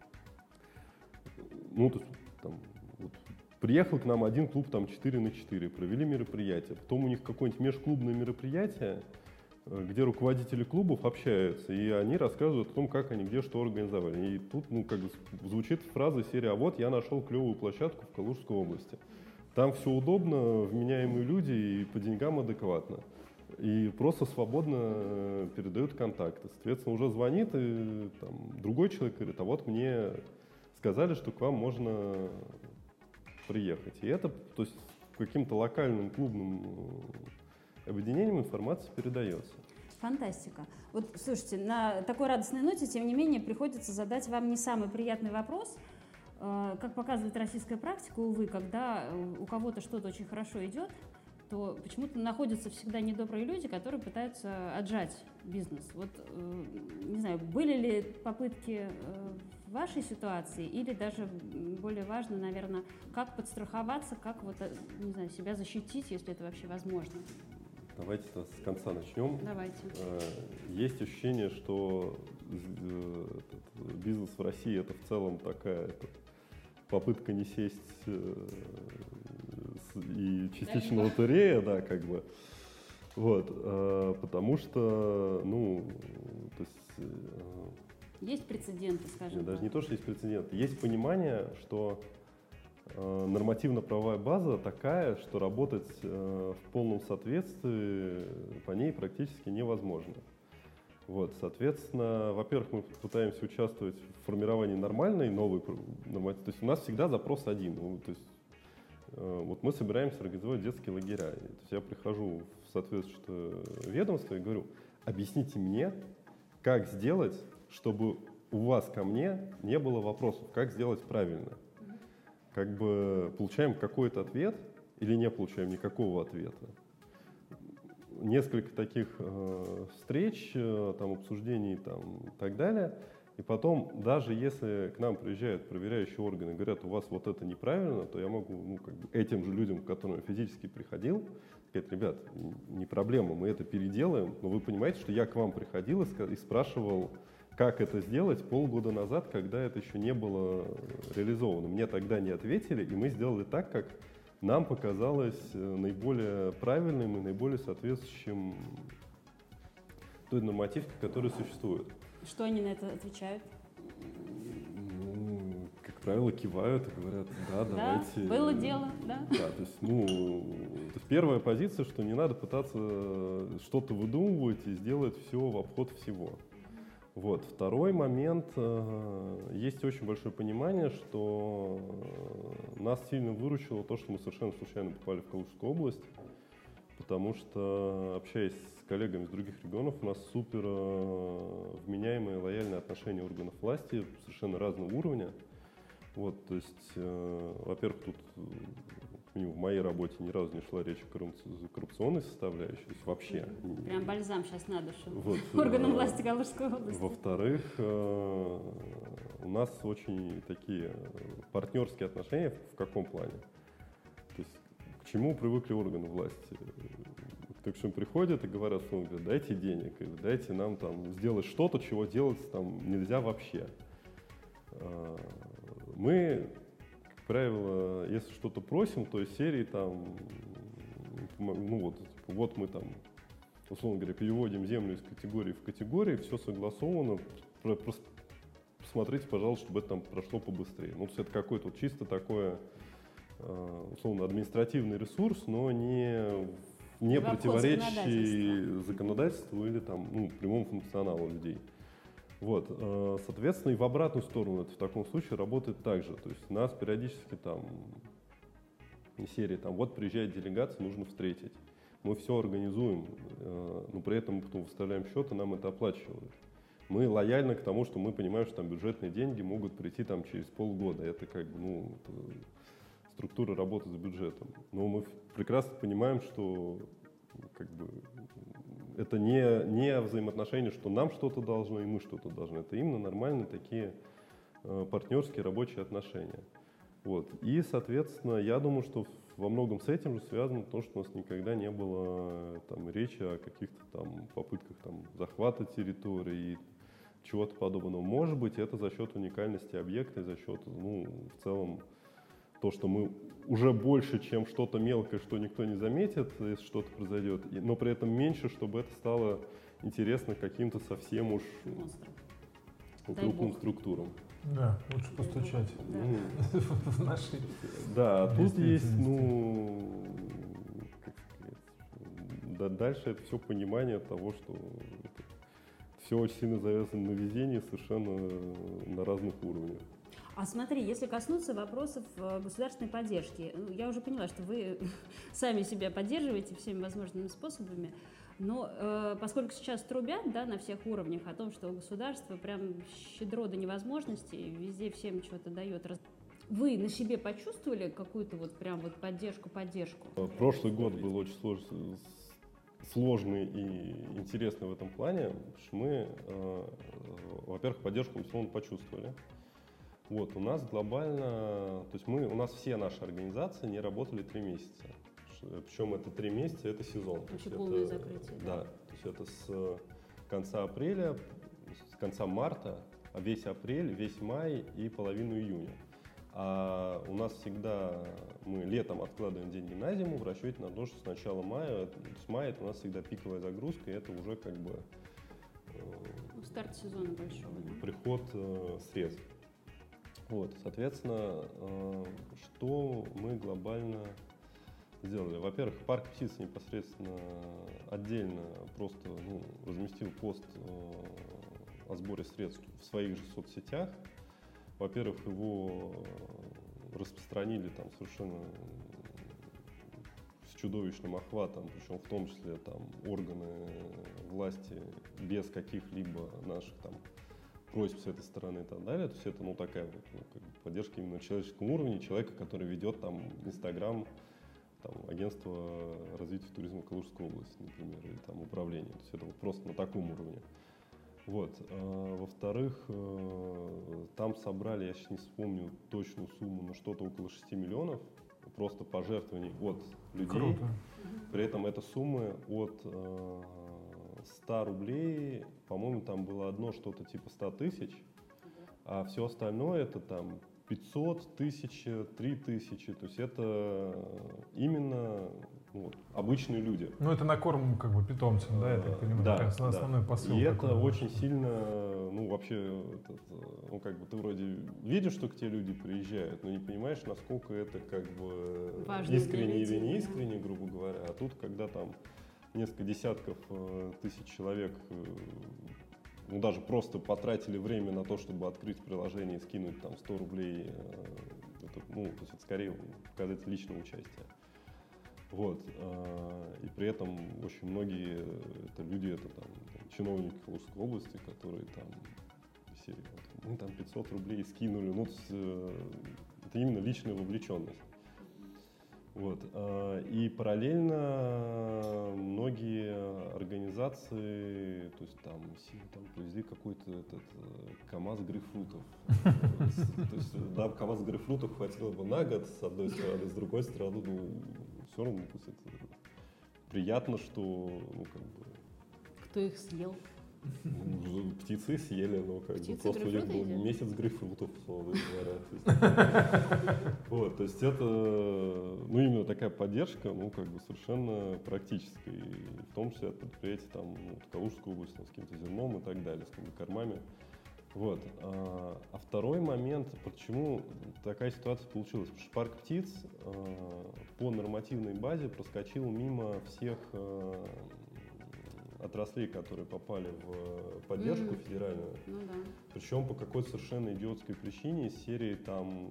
ну, то есть, там, вот, приехал к нам один клуб, там, 4×4, провели мероприятие, потом у них какое-нибудь межклубное мероприятие, где руководители клубов общаются, и они рассказывают о том, как они где что организовали. И тут, ну, как бы звучит фраза серии: а вот я нашел клевую площадку в Калужской области. Там все удобно, вменяемые люди и по деньгам адекватно. И просто свободно передают контакты. Соответственно, уже звонит, и там другой человек говорит: а вот мне сказали, что к вам можно приехать. И это, то есть, каким-то локальным клубным объединением информация передается. Фантастика. Вот, слушайте, на такой радостной ноте, тем не менее, приходится задать вам не самый приятный вопрос. Как показывает российская практика, увы, когда у кого-то что-то очень хорошо идет, то почему-то находятся всегда недобрые люди, которые пытаются отжать бизнес. Вот, не знаю, были ли попытки в вашей ситуации, или даже более важно, наверное, как подстраховаться, как вот, не знаю, себя защитить, если это вообще возможно? Давайте с конца начнем. Давайте. Есть ощущение, что бизнес в России — это в целом такая попытка не сесть и частично лотерея, да, как бы. Вот, потому что, ну, то есть... Есть прецеденты, скажем так? Даже не то, что есть прецеденты. Есть понимание, что нормативно-правовая база такая, что работать в полном соответствии по ней практически невозможно. Вот, соответственно, во-первых, мы пытаемся участвовать в формировании нормальной, новой нормативной. То есть у нас всегда запрос один. То есть, вот мы собираемся организовать детские лагеря. То есть я прихожу в соответствующее ведомство и говорю: объясните мне, как сделать, чтобы у вас ко мне не было вопросов, как сделать правильно. Как бы получаем какой-то ответ или не получаем никакого ответа. Несколько таких встреч, там, обсуждений там, и так далее. И потом, даже если к нам приезжают проверяющие органы и говорят: у вас вот это неправильно, то я могу, ну, как бы этим же людям, к которым я физически приходил, сказать: ребят, не проблема, мы это переделаем, но вы понимаете, что я к вам приходил и спрашивал, как это сделать полгода назад, когда это еще не было реализовано. Мне тогда не ответили, и мы сделали так, как нам показалось наиболее правильным и наиболее соответствующим той нормативке, которая существует. Что они на это отвечают? Ну, как правило, кивают и говорят: да, давайте. Было дело, да. Да, то есть первая позиция, что не надо пытаться что-то выдумывать и сделать все в обход всего. Вот. Второй момент. Есть очень большое понимание, что нас сильно выручило то, что мы совершенно случайно попали в Калужскую область, потому что, общаясь с коллегами из других регионов, у нас супер вменяемые, лояльные отношения органов власти совершенно разного уровня. Вот, то есть, во-первых, тут в моей работе ни разу не шла речь о коррупционной составляющей, то есть вообще. Прям бальзам сейчас на душу Вот, органам власти Калужской области. Во-вторых, у нас очень такие партнерские отношения. В каком плане? То есть к чему привыкли органы власти? Кто к чему приходят и говорят: дайте денег, или дайте нам там сделать что-то, чего делать там нельзя вообще. Мы, как правило, если что-то просим, то из серии там, вот мы там, условно говоря, переводим землю из категории в категории, все согласовано, посмотрите, пожалуйста, чтобы это там прошло побыстрее. Ну, то есть это какой-то вот чисто такое, условно, административный ресурс, но не противоречащий законодательству или там, прямому функционалу людей. Вот, соответственно, и в обратную сторону это в таком случае работает так же. То есть нас периодически там из серии там: вот приезжает делегация, нужно встретить. Мы все организуем, но при этом мы потом выставляем счет, и нам это оплачивают. Мы лояльны к тому, что мы понимаем, что там бюджетные деньги могут прийти там через полгода. Это как бы, это структура работы с бюджетом. Но мы прекрасно понимаем, что как бы это не взаимоотношения, что нам что-то должно и мы что-то должны. Это именно нормальные такие партнерские рабочие отношения. Вот. И, соответственно, я думаю, что во многом с этим же связано то, что у нас никогда не было там речи о каких-то там попытках там захвата территории, чего-то подобного. Может быть, это за счет уникальности объекта, и за счет, в целом, то, что мы уже больше, чем что-то мелкое, что никто не заметит, если что-то произойдет, но при этом меньше, чтобы это стало интересно каким-то совсем уж крупным структурам. Да, лучше постучать в наши. Да, тут есть, как сказать, дальше это все понимание того, что все очень сильно завязано на везении, совершенно на разных уровнях. А смотри, если коснуться вопросов государственной поддержки, я уже поняла, что вы сами себя поддерживаете всеми возможными способами, но поскольку сейчас трубят, да, на всех уровнях о том, что государство прям щедро до невозможности, везде всем что-то дает, вы на себе почувствовали какую-то вот прям вот поддержку? Прошлый год был очень сложный и интересный в этом плане, потому что мы, во-первых, поддержку, безусловно, почувствовали. Вот, у нас глобально, то есть у нас все наши организации не работали 3 месяца. Причем это 3 месяца, это сезон. Вообще полное закрытие. Да, то есть это с конца апреля, с конца марта, весь апрель, весь май и половину июня. А у нас всегда, мы летом откладываем деньги на зиму в расчете на то, что с начала мая, с мая это у нас всегда пиковая загрузка, и это уже как бы старт сезона большого. Приход средств. Вот, соответственно, что мы глобально сделали? Во-первых, парк птиц непосредственно отдельно просто разместил пост о сборе средств в своих же соцсетях. Во-первых, его распространили там совершенно с чудовищным охватом, причем в том числе там органы власти без каких-либо наших там просьб с этой стороны и так далее. То есть это такая вот, как бы поддержка именно на человеческом уровне, человека, который ведет там Инстаграм, там, агентство развития туризма Калужской области, например, или там управление. То есть это вот просто на таком уровне. Вот. Во-вторых, там собрали, я сейчас не вспомню точную сумму, но что-то около 6 миллионов просто пожертвований от людей. Круто. При этом это суммы от 100 рублей, по-моему, там было одно что-то типа 100 тысяч, а все остальное это там 500, 1000, 3000. То есть это именно обычные люди. Ну, это на корм как бы питомцам, да, я так понимаю, Да, как основной посыл. И такой, это да. очень сильно, вообще, как бы ты вроде видишь, что к тебе люди приезжают, но не понимаешь, насколько это как бы Важно искренне для или людей, не да. искренне, грубо говоря. А тут, когда там несколько десятков тысяч человек, даже просто потратили время на то, чтобы открыть приложение и скинуть там 100 рублей, то есть это скорее показатель личного участия. Вот. И при этом очень многие это люди, это там чиновники Калужской области, которые там серии, мы там 500 рублей скинули, это именно личная вовлеченность. Вот. И параллельно многие организации, то есть там привезли какой-то КАМАЗ грейпфрутов. То есть, да, КАМАЗ грейпфрутов хватило бы на год, с одной стороны, с другой стороны, все равно то есть это приятно, что, Кто их съел? птицы съели, но Птицы просто у них был грейпфруты месяц грейпфрутов, условно говоря. Вот, то есть это, именно такая поддержка, совершенно практическая, и в том числе от предприятий там, Калужской области, с каким-то зерном и так далее, с кормами. Вот. А второй момент, почему такая ситуация получилась, потому что парк птиц по нормативной базе проскочил мимо всех отраслей, которые попали в поддержку федеральную. Ну да. Причем по какой-то совершенно идиотской причине из серии там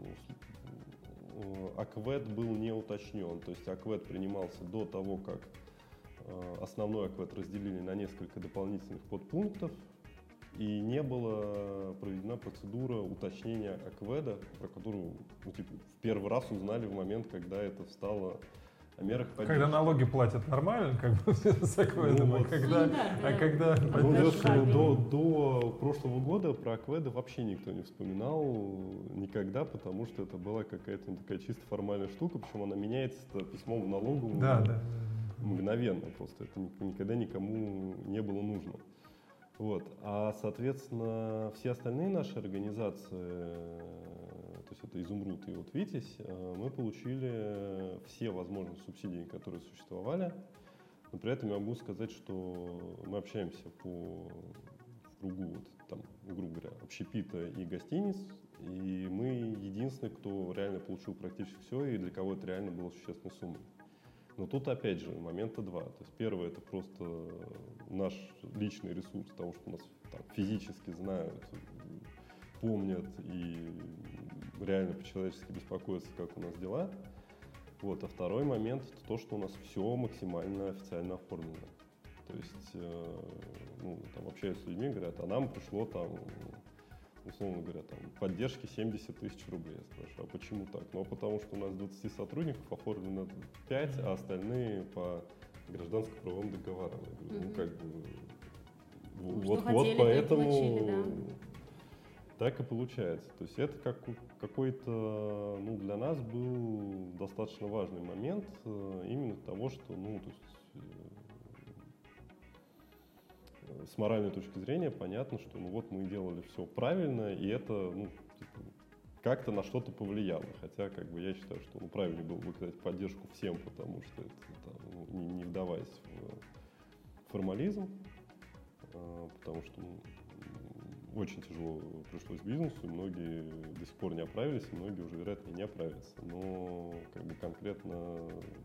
АКВЭД был не уточнен. То есть АКВЭД принимался до того, как основной АКВЭД разделили на несколько дополнительных подпунктов. И не была проведена процедура уточнения АКВЭДа, про которую в первый раз узнали в момент, когда это встало о мерах поддержки. Когда налоги платят нормально, как бы все с АКВЭДом, а когда До прошлого года про АКВЭДы вообще никто не вспоминал никогда, потому что это была какая-то такая чисто формальная штука, причем она меняется письмом в налоговую мгновенно, просто это никогда никому не было нужно. Вот. А, соответственно, все остальные наши организации, то есть это «Изумруд» и «Витязь», мы получили все возможные субсидии, которые существовали. Но при этом я могу сказать, что мы общаемся по кругу, грубо говоря, общепита и гостиниц, и мы единственные, кто реально получил практически все, и для кого это реально было существенной суммой. Но тут, опять же, момента два. То есть первое — это просто наш личный ресурс того, что нас там физически знают, помнят и реально по-человечески беспокоятся, как у нас дела. Вот. А второй момент — это то, что у нас все максимально официально оформлено. То есть, там общаюсь с людьми, говорят, а нам пришло там, условно говоря, там, поддержки 70 тысяч рублей. Я спрашиваю, а почему так? Ну, потому что у нас 20 сотрудников оформлено 5, а остальные по гражданско-правовым договорам. Я говорю, вот поэтому получили, да. Так и получается. То есть это какой-то, для нас был достаточно важный момент именно того, что, с моральной точки зрения понятно, что мы делали все правильно, и это как-то на что-то повлияло. Хотя я считаю, что правильнее было бы оказать поддержку всем, потому что это не вдаваясь в формализм, потому что очень тяжело пришлось бизнесу, и многие до сих пор не оправились, и многие уже, вероятно, не оправятся. Но конкретно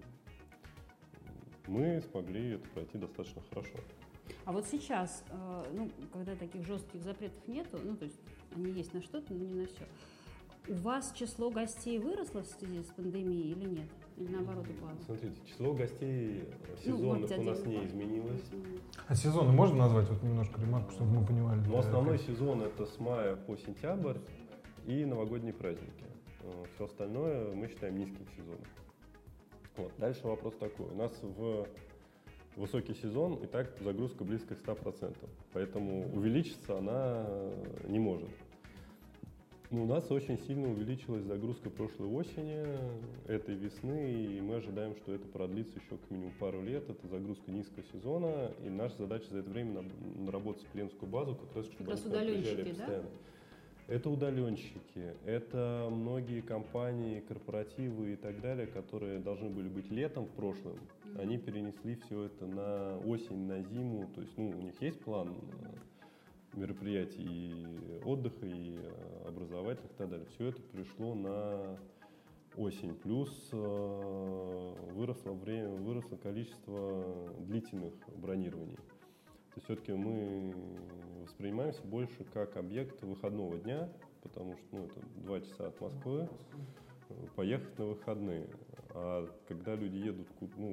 мы смогли это пройти достаточно хорошо. А вот сейчас, когда таких жестких запретов нету, то есть они есть на что-то, но не на все, у вас число гостей выросло в связи с пандемией или нет? Или наоборот упало? Смотрите, число гостей сезонных у нас не изменилось. А сезоны можно назвать немножко ремарку, чтобы мы понимали? Основной сезон — это с мая по сентябрь и новогодние праздники. Все остальное мы считаем низким сезоном. Вот. Дальше вопрос такой. У нас в высокий сезон и так загрузка близко к 100%, поэтому увеличиться она не может. Ну, у нас очень сильно увеличилась загрузка прошлой осени, этой весны, и мы ожидаем, что это продлится еще как минимум пару лет. Это загрузка низкого сезона, и наша задача за это время наработать клиентскую базу, как раз чтобы они приезжали постоянно. Это удаленщики, это многие компании, корпоративы и так далее, которые должны были быть летом в прошлом. Они перенесли все это на осень, на зиму. То есть, у них есть план мероприятий и отдыха, и образовательных и так далее. Все это пришло на осень. Плюс выросло количество длительных бронирований. То есть все-таки мы воспринимаемся больше как объект выходного дня, потому что это 2 часа от Москвы, поехать на выходные. А когда люди едут,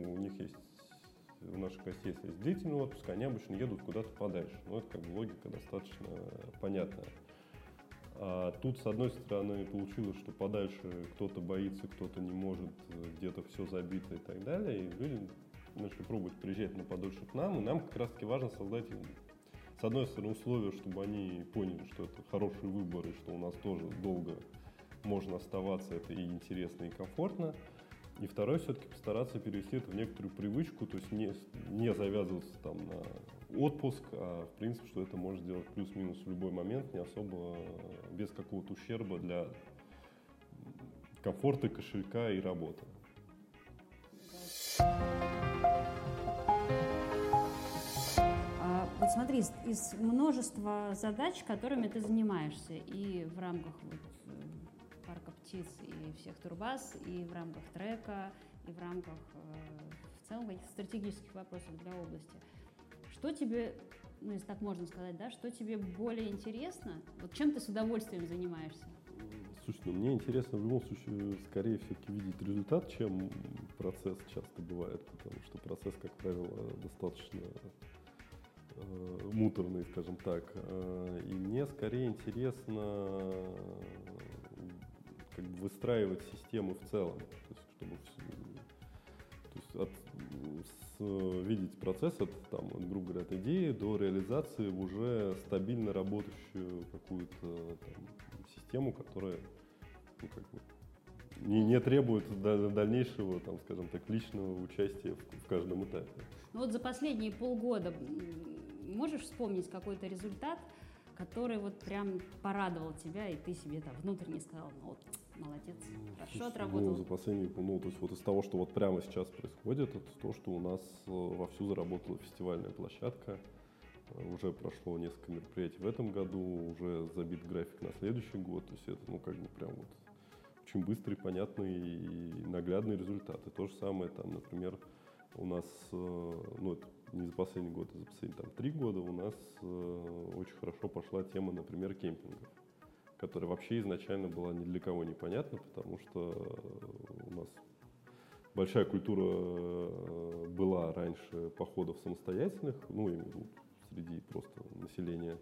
у наших гостей есть длительный отпуск, они обычно едут куда-то подальше. Это как бы логика достаточно понятная. А тут, с одной стороны, получилось, что подальше кто-то боится, кто-то не может, где-то все забито и так далее, и люди начали пробовать приезжать на подольше к нам, и нам как раз-таки важно создать, с одной стороны, условия, чтобы они поняли, что это хороший выбор, и что у нас тоже долго можно оставаться, это и интересно, и комфортно. И второе, все-таки постараться перевести это в некоторую привычку, то есть не завязываться там на отпуск, а в принципе, что это можно сделать плюс-минус в любой момент, не особо без какого-то ущерба для комфорта, кошелька и работы. Вот смотри, из множества задач, которыми ты занимаешься, и в рамках парка птиц и всех турбаз, и в рамках трека, и в рамках в целом каких-то стратегических вопросов для области, что тебе, если так можно сказать, да, что тебе более интересно? Вот чем ты с удовольствием занимаешься? Слушай, мне интересно в любом случае скорее все-таки видеть результат, чем процесс часто бывает, потому что процесс, как правило, достаточно муторный, скажем так. И мне скорее интересно как бы выстраивать систему в целом, то есть, чтобы видеть процесс от грубо говоря, от идеи до реализации в уже стабильно работающую какую-то систему, которая не требует дальнейшего, скажем так, личного участия в каждом этапе. Вот за последние полгода можешь вспомнить какой-то результат, который вот прям порадовал тебя, и ты себе внутренне сказал, молодец, хорошо отработал? За последние, то есть из того, что прямо сейчас происходит, это то, что у нас вовсю заработала фестивальная площадка. Уже прошло несколько мероприятий в этом году, уже забит график на следующий год. То есть это, прям очень быстрый, понятный и наглядный результат. И то же самое, например, у нас, это не за последний год, а за последние 3 года у нас очень хорошо пошла тема, например, кемпингов, которая вообще изначально была ни для кого непонятна, потому что у нас большая культура была раньше походов самостоятельных, среди просто населения.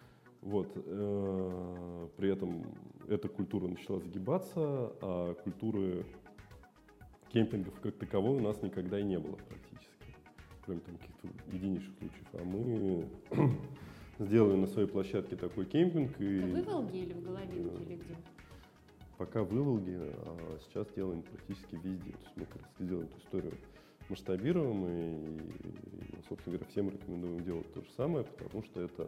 При этом эта культура начала загибаться, а культуры кемпингов как таковой у нас никогда и не было практически, кроме каких-то единичных случаев. А мы сделали на своей площадке такой кемпинг. Это в Иволге или в Головинке, или где? Пока в Иволге, а сейчас делаем практически везде. То есть мы как раз делаем эту историю масштабируем, и, собственно говоря, всем рекомендуем делать то же самое, потому что это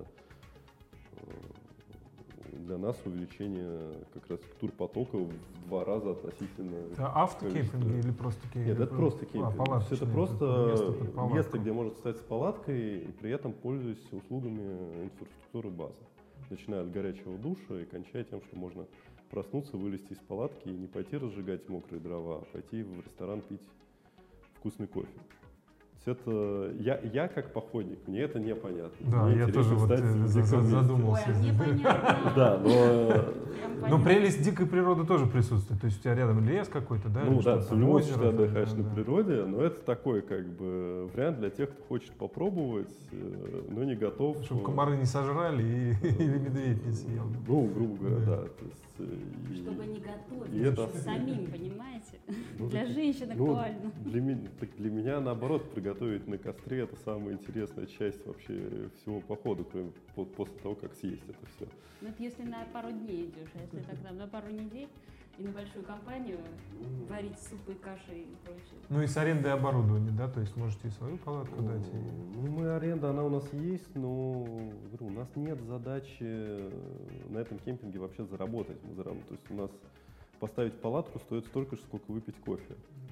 для нас увеличение как раз турпотока в 2 раза относительно... Это автокемпинги или просто кемпинг? Нет, это просто кемпинг. Это просто место, где можно встать с палаткой и при этом пользуясь услугами инфраструктуры базы. Начиная от горячего душа и кончая тем, что можно проснуться, вылезти из палатки и не пойти разжигать мокрые дрова, а пойти в ресторан пить вкусный кофе. Это я как походник, мне это непонятно. Да, мне я тоже задумался. Ой, мне понятно. Да, но прелесть дикой природы тоже присутствует. То есть у тебя рядом лес какой-то, да? В любом случае ты отдыхаешь на природе, но это такой вариант для тех, кто хочет попробовать, но не готов. Чтобы комары не сожрали или медведь не съел. Грубо говоря, да. Чтобы не готовить, самим, понимаете? Для женщин актуально. Для меня, наоборот, приготовить готовить на костре — это самая интересная часть вообще всего похода, кроме после того, как съесть это все. Ну, это если на пару дней идешь, а если так на пару недель и на большую компанию варить супы, каши и прочее. Ну и с арендой оборудования, да, то есть можете и свою палатку дать. Ну, аренда, она у нас есть, но говорю, у нас нет задачи на этом кемпинге вообще заработать. То есть у нас поставить палатку стоит столько же, сколько выпить кофе.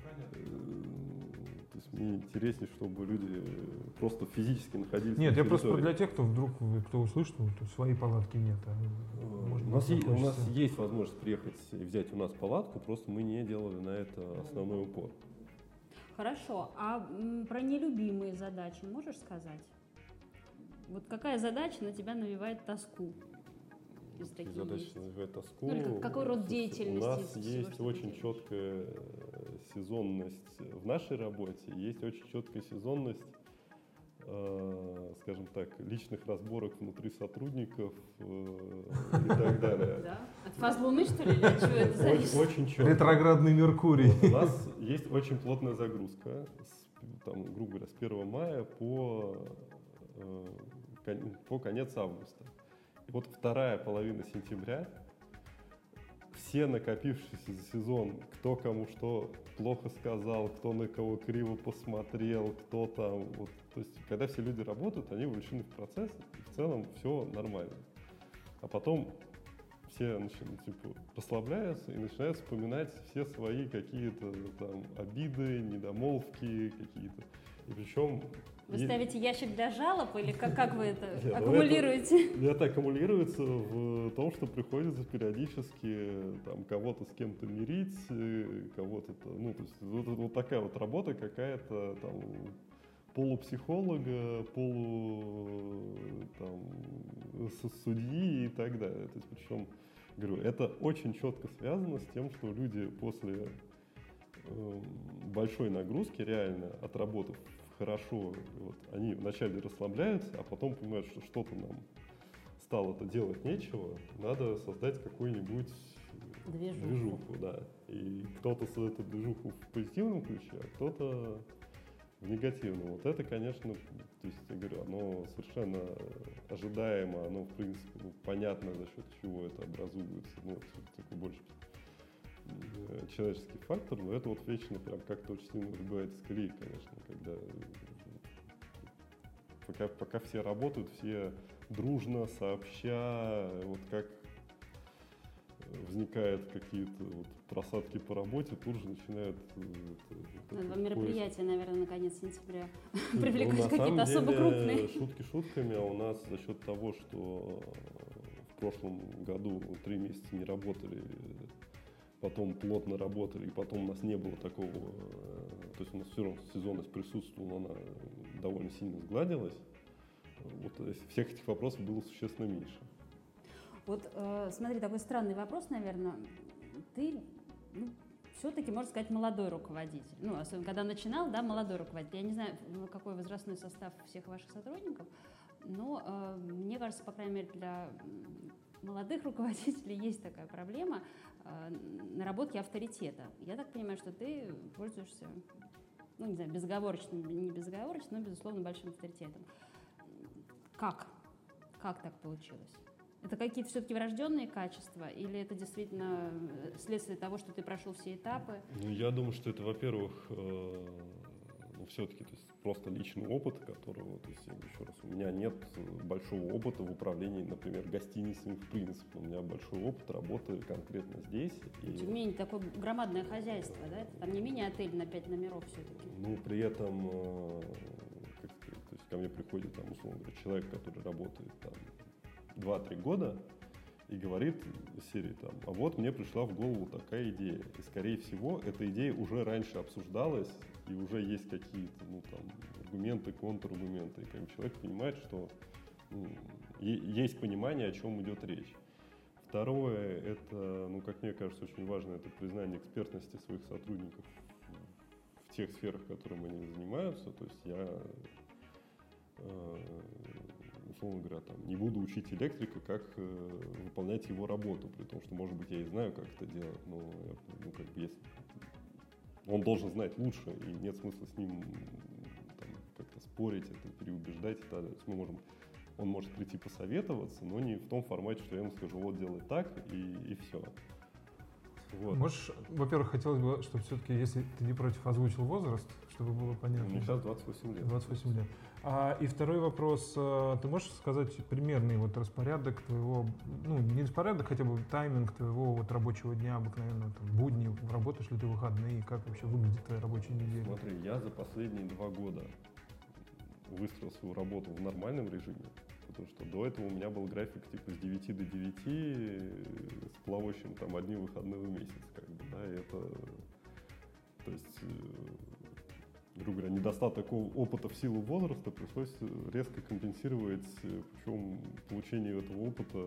То есть мне интереснее, чтобы люди просто физически находились. Нет, на я просто территории. для тех, кто вдруг, кто услышит, вот, своей палатки нет. У нас есть возможность приехать и взять у нас палатку, просто мы не делали на это основной упор. Хорошо, а про нелюбимые задачи можешь сказать? Вот какая задача на тебя навевает тоску? Из таких Задача есть? навевает тоску. Ну, или какой род деятельности? У нас из всего, есть что ты очень делаешь? четкая сезонность в нашей работе, есть очень четкая сезонность, скажем так, личных разборок внутри сотрудников и так далее. Да? От фаз Луны, что ли, или от чего это зависит? Очень четко. Ретроградный Меркурий. У нас есть очень плотная загрузка, грубо говоря, с 1 мая по конец августа. И вот вторая половина сентября, все накопившиеся за сезон, кто кому что плохо сказал, кто на кого криво посмотрел, кто там, вот, то есть когда все люди работают, они вовлечены в процесс, и в целом все нормально. А потом все расслабляются и начинают вспоминать все свои какие-то там обиды, недомолвки какие-то. И причем Вы ставите ящик для жалоб или как вы это Нет, аккумулируете? Это аккумулируется в том, что приходится периодически там, кого-то с кем-то мирить, кого-то, ну, то есть вот такая вот работа какая-то там полупсихолога, судьи и так далее. То есть, причем, говорю, это очень четко связано с тем, что люди после большой нагрузки, реально отработав хорошо, вот, они вначале расслабляются, а потом понимают, что что-то нам стало-то делать нечего, надо создать какую-нибудь движуху, да. И кто-то создает эту движуху в позитивном ключе, а кто-то в негативном. Вот это, конечно, то есть, я говорю, оно совершенно ожидаемо, оно, в принципе, понятно, за счет чего это образуется, ну, это такой больше человеческий фактор, но это вот вечно прям как-то очень сильно выбивает из колеи, конечно, когда пока все работают, все дружно, сообща, вот как возникают какие-то вот просадки по работе, тут же начинают... Мероприятия, наверное, на конец сентября Ну, привлекать на какие-то самом особо деле, крупные. Шутки шутками, а у нас за счет того, что в прошлом году 3 месяца не работали, потом плотно работали, и потом у нас не было такого, то есть у нас все равно сезонность присутствовала, она довольно сильно сгладилась. Вот всех этих вопросов было существенно меньше. Вот смотри, такой странный вопрос, наверное. Ты, все-таки, можно сказать, молодой руководитель. Ну, особенно, когда начинал, да, молодой руководитель. Я не знаю, какой возрастной состав всех ваших сотрудников, но мне кажется, по крайней мере, для молодых руководителей есть такая проблема наработки авторитета. Я так понимаю, что ты пользуешься, ну, не знаю, безоговорочным, не безоговорочным, но, безусловно, большим авторитетом. Как? Как так получилось? Это какие-то все-таки врожденные качества или это действительно следствие того, что ты прошел все этапы? Ну, я думаю, что это, во-первых, все-таки, то есть просто личный опыт, которого, то есть, еще раз, у меня нет большого опыта в управлении, например, гостиницами в принципе. У меня большой опыт работы конкретно здесь. Тем не менее, такое громадное хозяйство, да? Это там не мини-отель на 5 номеров все-таки. Ну, при этом, как сказать, то есть ко мне приходит, там, условно говоря, человек, который работает там 2-3 года и говорит из серии там, а вот мне пришла в голову такая идея. И, скорее всего, эта идея уже раньше обсуждалась, и уже есть какие-то, ну, там, аргументы, контраргументы. И как человек понимает, что есть понимание, о чем идет речь. Второе, это, ну, как мне кажется, очень важно, это признание экспертности своих сотрудников в тех сферах, которыми они занимаются. То есть я, условно говоря, там, не буду учить электрика, как выполнять его работу, при том, что, может быть, я и знаю, как это делать, но как бы, если он должен знать лучше, и нет смысла с ним там, спорить, это переубеждать и так далее. То есть он может прийти посоветоваться, но не в том формате, что я ему скажу, вот делай так и все. Вот. Можешь, во-первых, хотелось бы, чтобы все-таки, если ты не против, озвучил возраст, чтобы было понятно. Мне сейчас 28 лет. 28 лет. И второй вопрос. Ты можешь сказать примерный вот распорядок твоего, ну, не распорядок, хотя бы тайминг твоего вот рабочего дня обыкновенного, там, будни, работаешь ли ты в выходные, как вообще выглядит твоя рабочая неделя? Смотри, я за последние 2 года выстроил свою работу в нормальном режиме, потому что до этого у меня был график типа с 9 до 9 с плавающим там одним выходным в месяц, как бы, да, и это, то есть, грубо говоря, недостаток опыта в силу возраста пришлось резко компенсировать, причем получение этого опыта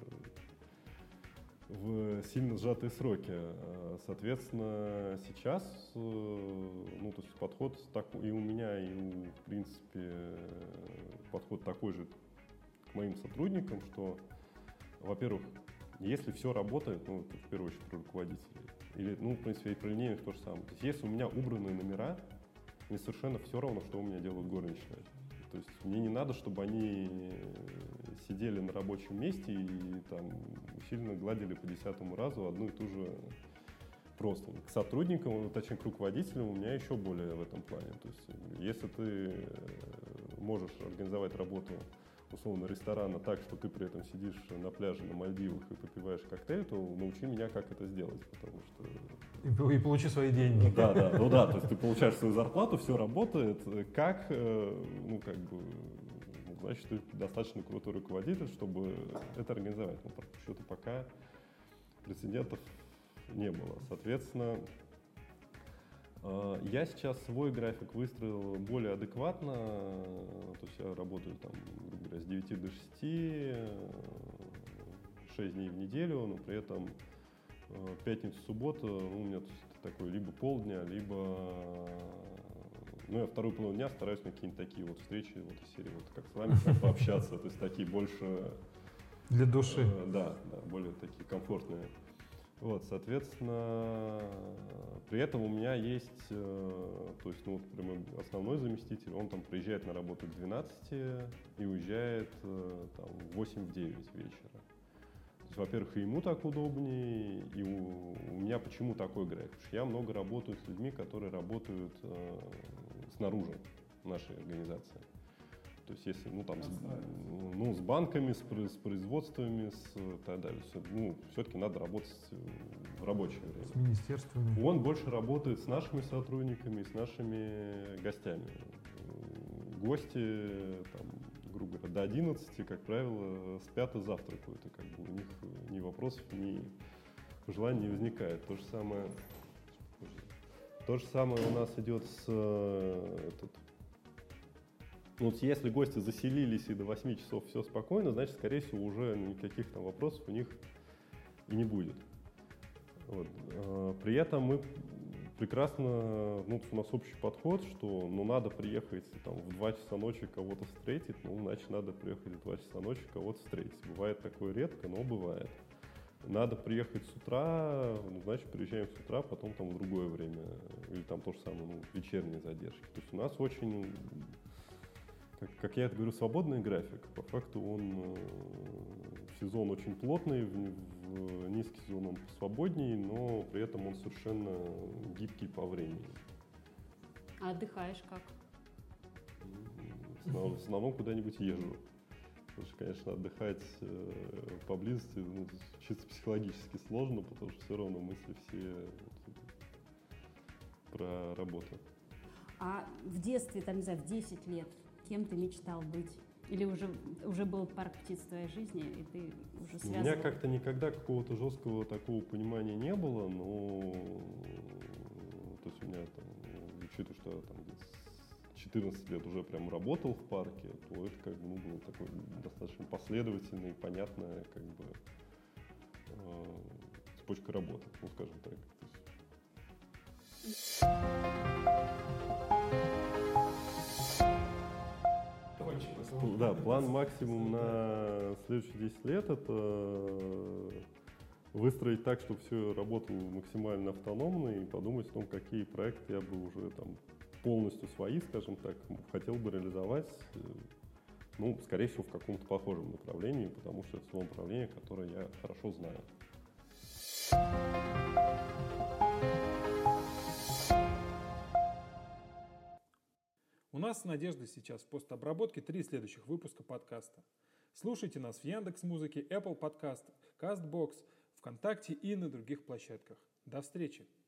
в сильно сжатые сроки. Соответственно, сейчас, ну, то есть подход такой и у меня, и в принципе, подход такой же к моим сотрудникам, что, во-первых, если все работает, ну, это в первую очередь про руководителей, или, ну, в принципе, и про линейных то же самое. То есть если у меня убранные номера, мне совершенно все равно, что у меня делают горничные. То есть мне не надо, чтобы они сидели на рабочем месте и там усиленно гладили по 10-му разу одну и ту же простынь. К сотрудникам, точнее к руководителям у меня еще более в этом плане. То есть если ты можешь организовать работу условно ресторана так, что ты при этом сидишь на пляже на Мальдивах и попиваешь коктейль, то научи меня, как это сделать, потому что... И получи свои деньги. Да, то есть ты получаешь свою зарплату, все работает, как, ну, как бы, значит, ты достаточно крутой руководитель, чтобы это организовать. Но, по счету, пока прецедентов не было. Соответственно, я сейчас свой график выстроил более адекватно, то есть я работаю там, грубо говоря, с 9 до 6, 6 дней в неделю, но при этом пятницу, субботу, ну, у меня такой либо полдня, либо, ну, я вторую половину дня стараюсь на какие-нибудь такие вот встречи, вот из серии, вот как с вами, как пообщаться, то есть такие больше... Для души. Да, более такие комфортные. Вот, соответственно, при этом у меня есть, то есть, ну, вот прямо основной заместитель, он там приезжает на работу к 12 и уезжает там в 8-9 вечера. То есть, во-первых, и ему так удобнее, и у меня почему такой график? Потому что я много работаю с людьми, которые работают снаружи нашей организации. То есть, если, ну, там, с банками, с производствами, с так далее, ну, все-таки надо работать в рабочее время. С министерствами. Он больше работает с нашими сотрудниками, с нашими гостями. Гости, там, грубо говоря, до 11, как правило, спят и завтракают, и как бы у них ни вопросов, ни пожеланий не возникает. То же самое у нас идет с вот если гости заселились и до 8 часов все спокойно, значит, скорее всего, уже никаких там вопросов у них и не будет. Вот. При этом мы прекрасно, ну, у нас общий подход, что, ну, надо приехать там, в 2 часа ночи кого-то встретить, ну, значит, надо приехать в 2 часа ночи кого-то встретить. Бывает такое редко, но бывает. Надо приехать с утра, ну, значит, приезжаем с утра, потом там в другое время, или там то же самое, ну, вечерние задержки. То есть у нас очень... Как я это говорю, свободный график. По факту он в сезон очень плотный, в низкий сезон он посвободнее, но при этом он совершенно гибкий по времени. А отдыхаешь как? В основном куда-нибудь езжу. Потому что, конечно, отдыхать поблизости, ну, чисто психологически сложно, потому что все равно мысли все про работу. А в детстве, там, не знаю, в 10 лет кем ты мечтал быть? Или уже был парк птиц в твоей жизни, и ты уже связывал? У меня как-то никогда какого-то жесткого такого понимания не было, но то есть у меня там, учитывая, что я там с 14 лет уже прям работал в парке, то это как бы, ну, было такое достаточно последовательное и понятная как бы цепочка работы, ну, скажем так. Да, план максимум на следующие 10 лет — это выстроить так, чтобы все работало максимально автономно, и подумать о том, какие проекты я бы уже там полностью свои, скажем так, хотел бы реализовать, ну, скорее всего, в каком-то похожем направлении, потому что это то направление, которое я хорошо знаю. У нас с Надеждой сейчас в постобработке 3 следующих выпуска подкаста. Слушайте нас в Яндекс.Музыке, Apple Podcast, CastBox, ВКонтакте и на других площадках. До встречи!